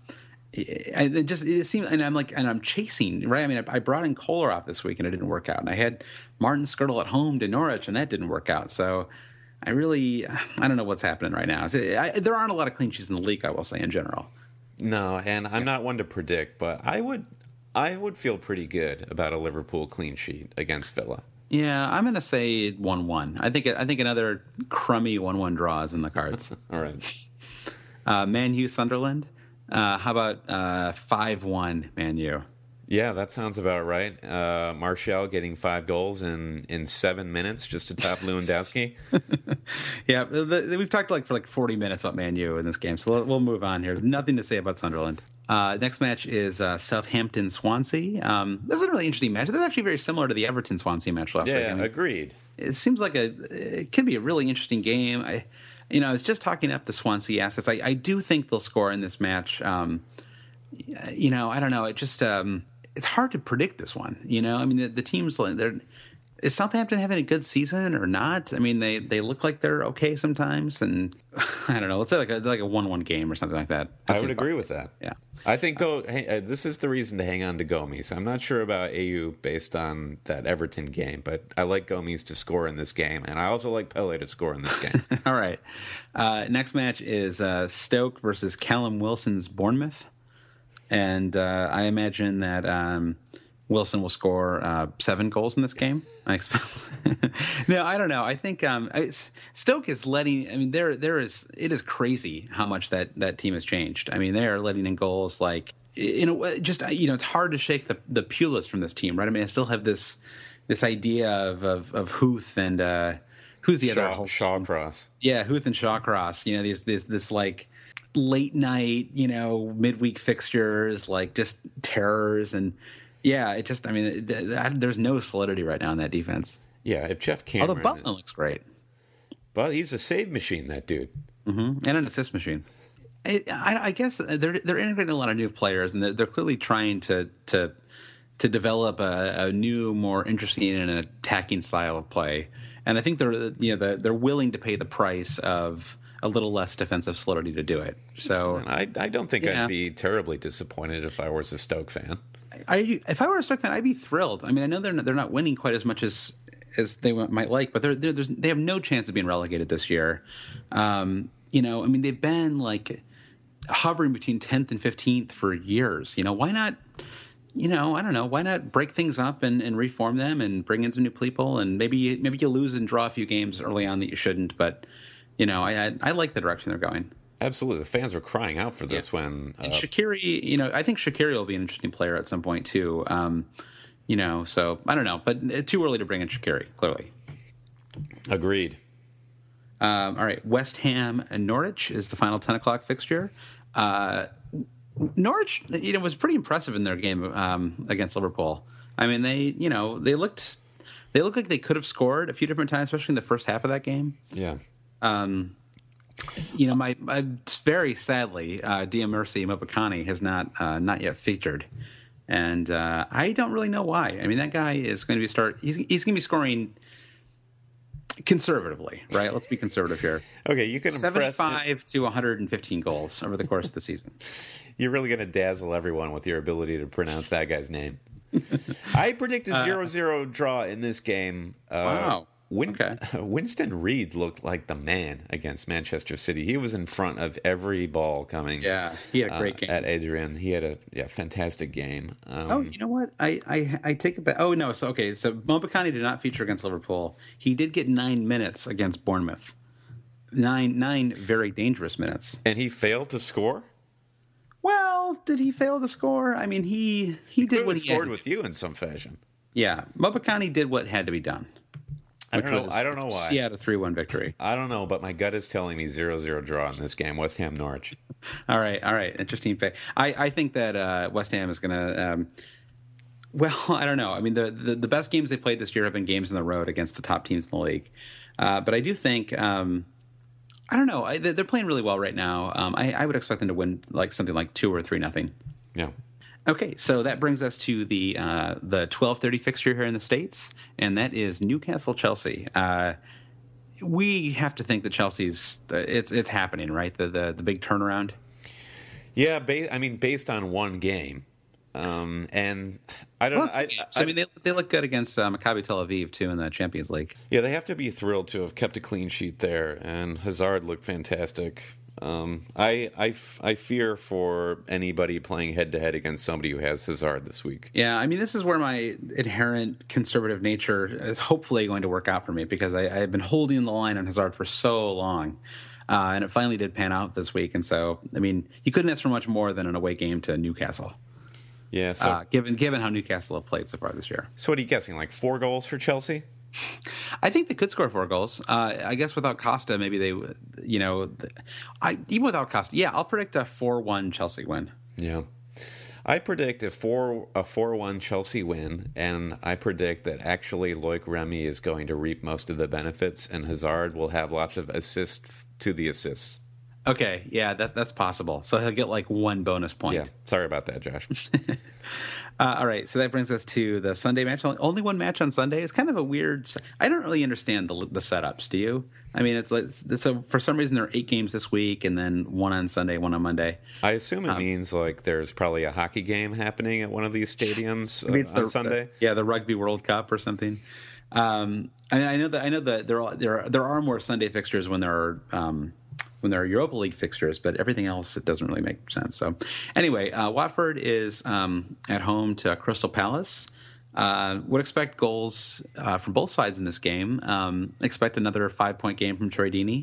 I it just it seems, and I'm like, and I'm chasing, right? I mean, I, I brought in Kolarov this week, and it didn't work out, and I had Martin Skirtle at home to Norwich, and that didn't work out. So I really, I don't know what's happening right now. So I, there aren't a lot of clean sheets in the league, I will say, in general. No, and I'm not one to predict, but I would I would feel pretty good about a Liverpool clean sheet against Villa. Yeah, I'm going to say one one. I think I think another crummy one one draw is in the cards. All right. uh, Man U Sunderland. Uh, how about uh, five one Man U? Yeah, that sounds about right. Uh, Martial getting five goals in, in seven minutes just to top Lewandowski. Yeah, the, the, we've talked like for like forty minutes about Man U in this game, so we'll, we'll move on here. Nothing to say about Sunderland. Uh, next match is uh, Southampton Swansea. Um, this is a really interesting match. This is actually very similar to the Everton Swansea match last week. Yeah, I mean, agreed. it seems like a it could be a really interesting game. I, you know, I was just talking up the Swansea assets. I, I do think they'll score in this match. Um, you know, I don't know. It just um, it's hard to predict this one. You know, I mean, the, the teams they're. Is Southampton having a good season or not? I mean, they, they look like they're okay sometimes, and I don't know. Let's say like a like a one one game or something like that. I would agree with that. Yeah, I think go. Hey, uh, this is the reason to hang on to Gomes. I'm not sure about A U based on that Everton game, but I like Gomes to score in this game, and I also like Pele to score in this game. All right. Uh, next match is uh, Stoke versus Callum Wilson's Bournemouth, and uh, I imagine that um, Wilson will score uh, seven goals in this game. I expect. No, I don't know. I think um, it's, Stoke is letting. I mean, there there is. It is crazy how much that, that team has changed. I mean, they are letting in goals like in a way. Just you know, it's hard to shake the the Pulis from this team, right? I mean, I still have this this idea of of, of Huth and uh, who's the Shaw, other Shawcross. Yeah, Huth and Shawcross. You know, these this this like late night, you know, midweek fixtures, like just terrors and. Yeah, it just, I mean, it, it, there's no solidity right now in that defense. Yeah, if Jeff Cameron. Although Butland looks great. But he's a save machine, that dude. Mm-hmm. And an assist machine. I, I, I guess they're they're integrating a lot of new players, and they're, they're clearly trying to to to develop a, a new, more interesting and attacking style of play. And I think they're you know they're, they're willing to pay the price of a little less defensive solidity to do it. So I, I don't think yeah. I'd be terribly disappointed if I was a Stoke fan. I, if I were a Stoke fan, I'd be thrilled. I mean, I know they're not, they're not winning quite as much as as they might like, but they're, they're there's, they have no chance of being relegated this year. Um, you know, I mean, they've been like hovering between tenth and fifteenth for years. You know, why not you know, I don't know. Why not break things up and, and reform them and bring in some new people? And maybe maybe you lose and draw a few games early on that you shouldn't. But, you know, I I, I like the direction they're going. Absolutely. The fans were crying out for this yeah. when... Uh, and Shaqiri, you know, I think Shaqiri will be an interesting player at some point, too. Um, you know, so I don't know. But too early to bring in Shaqiri, clearly. Agreed. Um, all right. West Ham and Norwich is the final ten o'clock fixture. Uh, Norwich, you know, was pretty impressive in their game um, against Liverpool. I mean, they, you know, they looked... They looked like they could have scored a few different times, especially in the first half of that game. Yeah. Um You know, my, my very sadly, uh, Diamersi Mopakani has not uh, not yet featured, and uh, I don't really know why. I mean, that guy is going to be start. He's he's going to be scoring conservatively, right? Let's be conservative here. Okay, you can seventy-five to one hundred fifteen goals over the course of the season. You're really going to dazzle everyone with your ability to pronounce that guy's name. I predict a zero zero uh, draw in this game. Uh, wow. Win- okay. Winston Reid looked like the man against Manchester City. He was in front of every ball coming. Yeah, he had a great uh, game. At Adrian. He had a yeah fantastic game. Um, oh, you know what? I, I, I take it back. Oh, no. So, okay. So, Mopakani did not feature against Liverpool. He did get nine minutes against Bournemouth. Nine, nine very dangerous minutes. And he failed to score? Well, did he fail to score? I mean, he, he, he did what he scored had with you in some fashion. Yeah. Mopakani did what had to be done. I don't know. Was, I don't know why. He had a three one victory. I don't know, but my gut is telling me zero zero draw in this game. West Ham Norwich. All right, all right. Interesting fact. I, I think that uh, West Ham is going to. Um, well, I don't know. I mean, the, the the best games they played this year have been games on the road against the top teams in the league. Uh, but I do think. Um, I don't know. I, they're playing really well right now. Um, I, I would expect them to win like something like two or three nothing. Yeah. Okay, so that brings us to the uh, the twelve thirty fixture here in the States, and that is Newcastle Chelsea. Uh, we have to think that Chelsea's uh, it's it's happening, right? The the, the big turnaround. Yeah, ba- I mean, based on one game, um, and I don't. Well, I, I, I mean, they they look good against uh, Maccabi Tel Aviv too in the Champions League. Yeah, they have to be thrilled to have kept a clean sheet there, and Hazard looked fantastic. Um, I, I, I fear for anybody playing head-to-head against somebody who has Hazard this week. Yeah, I mean, this is where my inherent conservative nature is hopefully going to work out for me because I, I have been holding the line on Hazard for so long, uh, and it finally did pan out this week. And so, I mean, you couldn't ask for much more than an away game to Newcastle. Yeah, so uh, given given how Newcastle have played so far this year. So what are you guessing, like four goals for Chelsea? I think they could score four goals. Uh, I guess without Costa, maybe they, you know, I, even without Costa, yeah, I'll predict a four one Chelsea win. Yeah. I predict a four a four one Chelsea win, and I predict that actually Loic Remy is going to reap most of the benefits, and Hazard will have lots of assists to the assists. Okay, yeah, that that's possible. So he'll get like one bonus point. Yeah, sorry about that, Josh. uh, all right, so that brings us to the Sunday match. Only one match on Sunday. It's kind of a weird. I don't really understand the the setups. Do you? I mean, it's like so. For some reason, there are eight games this week, and then one on Sunday, one on Monday. I assume it um, means like there's probably a hockey game happening at one of these stadiums uh, on the, Sunday. The, yeah, the Rugby World Cup or something. Um, I, I know that I know that there are there are, there are more Sunday fixtures when there are. Um, when there are Europa League fixtures, but everything else, it doesn't really make sense. So anyway, uh, Watford is um, at home to Crystal Palace. Uh, would expect goals uh, from both sides in this game. Um, expect another five-point game from Troy Deeney.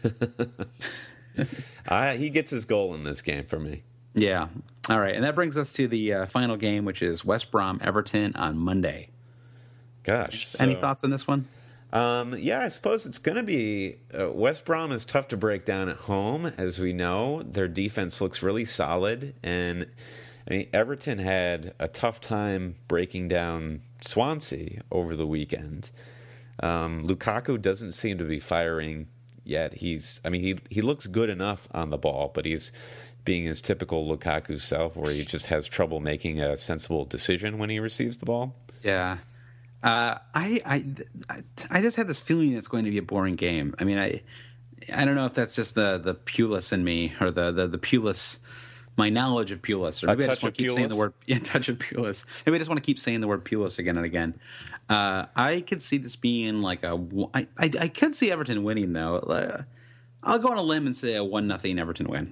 uh, he gets his goal in this game for me. Yeah. All right, and that brings us to the uh, final game, which is West Brom Everton on Monday. Gosh. Any so... thoughts on this one? Um, yeah, I suppose it's going to be uh, West Brom is tough to break down at home, as we know. Their defense looks really solid, and I mean, Everton had a tough time breaking down Swansea over the weekend. Um, Lukaku doesn't seem to be firing yet. He's, I mean, he he looks good enough on the ball, but he's being his typical Lukaku self, where he just has trouble making a sensible decision when he receives the ball. Yeah. Uh, I, I, I just have this feeling it's going to be a boring game. I mean, I, I don't know if that's just the the Pulis in me or the the, the Pulis, my knowledge of Pulis, or maybe I just want to keep saying the word yeah, touch of Pulis. Maybe I just want to keep saying the word Pulis again and again. Uh, I could see this being like a. I, I, I could see Everton winning though. Uh, I'll go on a limb and say a one nothing Everton win.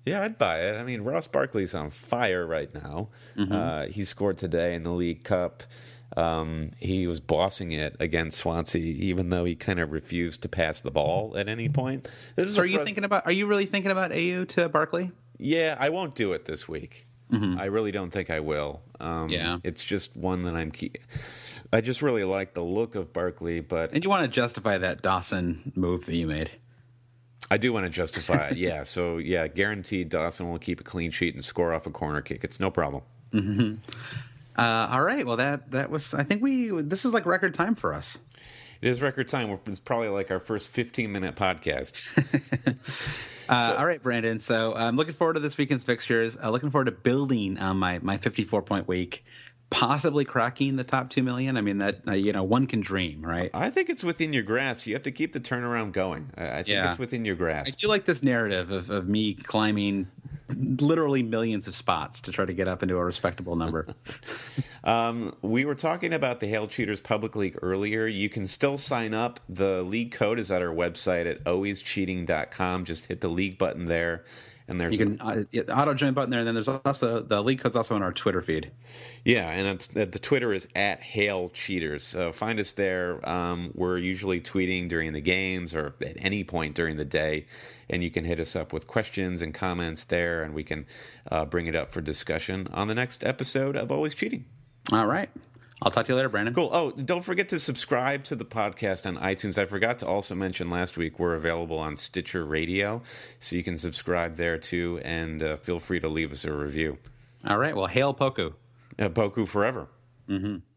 Yeah, I'd buy it. I mean, Ross Barkley's on fire right now. Mm-hmm. Uh, he scored today in the League Cup. Um, he was bossing it against Swansea, even though he kind of refused to pass the ball at any point. This is so are you fr- thinking about? Are you really thinking about A U to Barkley? Yeah, I won't do it this week. Mm-hmm. I really don't think I will. Um, yeah, it's just one that I'm. Key- I just really like the look of Barkley, but and you want to justify that Dawson move that you made. I do want to justify it, yeah. So, yeah, guaranteed Dawson will keep a clean sheet and score off a corner kick. It's no problem. Mm-hmm. Uh, all right. Well, that that was. I think we. This is like record time for us. It is record time. It's probably like our first fifteen minute podcast. uh, so, all right, Brandon. So I'm looking forward to this weekend's fixtures. Uh, looking forward to building on my my fifty-four point week. Possibly cracking the top two million. I mean, that uh, you know, one can dream, right? I think it's within your grasp. You have to keep the turnaround going. I, I think yeah. it's within your grasp. I do like this narrative of, of me climbing literally millions of spots to try to get up into a respectable number. um, we were talking about the Hail Cheaters Public League earlier. You can still sign up. The league code is at our website at always cheating dot com. Just hit the league button there. And there's you can uh, auto join button there, and then there's also the league code's also on our Twitter feed. Yeah, and it's, the Twitter is at Hail Cheaters. So find us there. Um, we're usually tweeting during the games or at any point during the day, and you can hit us up with questions and comments there, and we can uh, bring it up for discussion on the next episode of Always Cheating. All right. I'll talk to you later, Brandon. Cool. Oh, don't forget to subscribe to the podcast on iTunes. I forgot to also mention last week we're available on Stitcher Radio, so you can subscribe there too, and uh, feel free to leave us a review. All right. Well, hail Poku. Uh, Poku forever. Mm-hmm.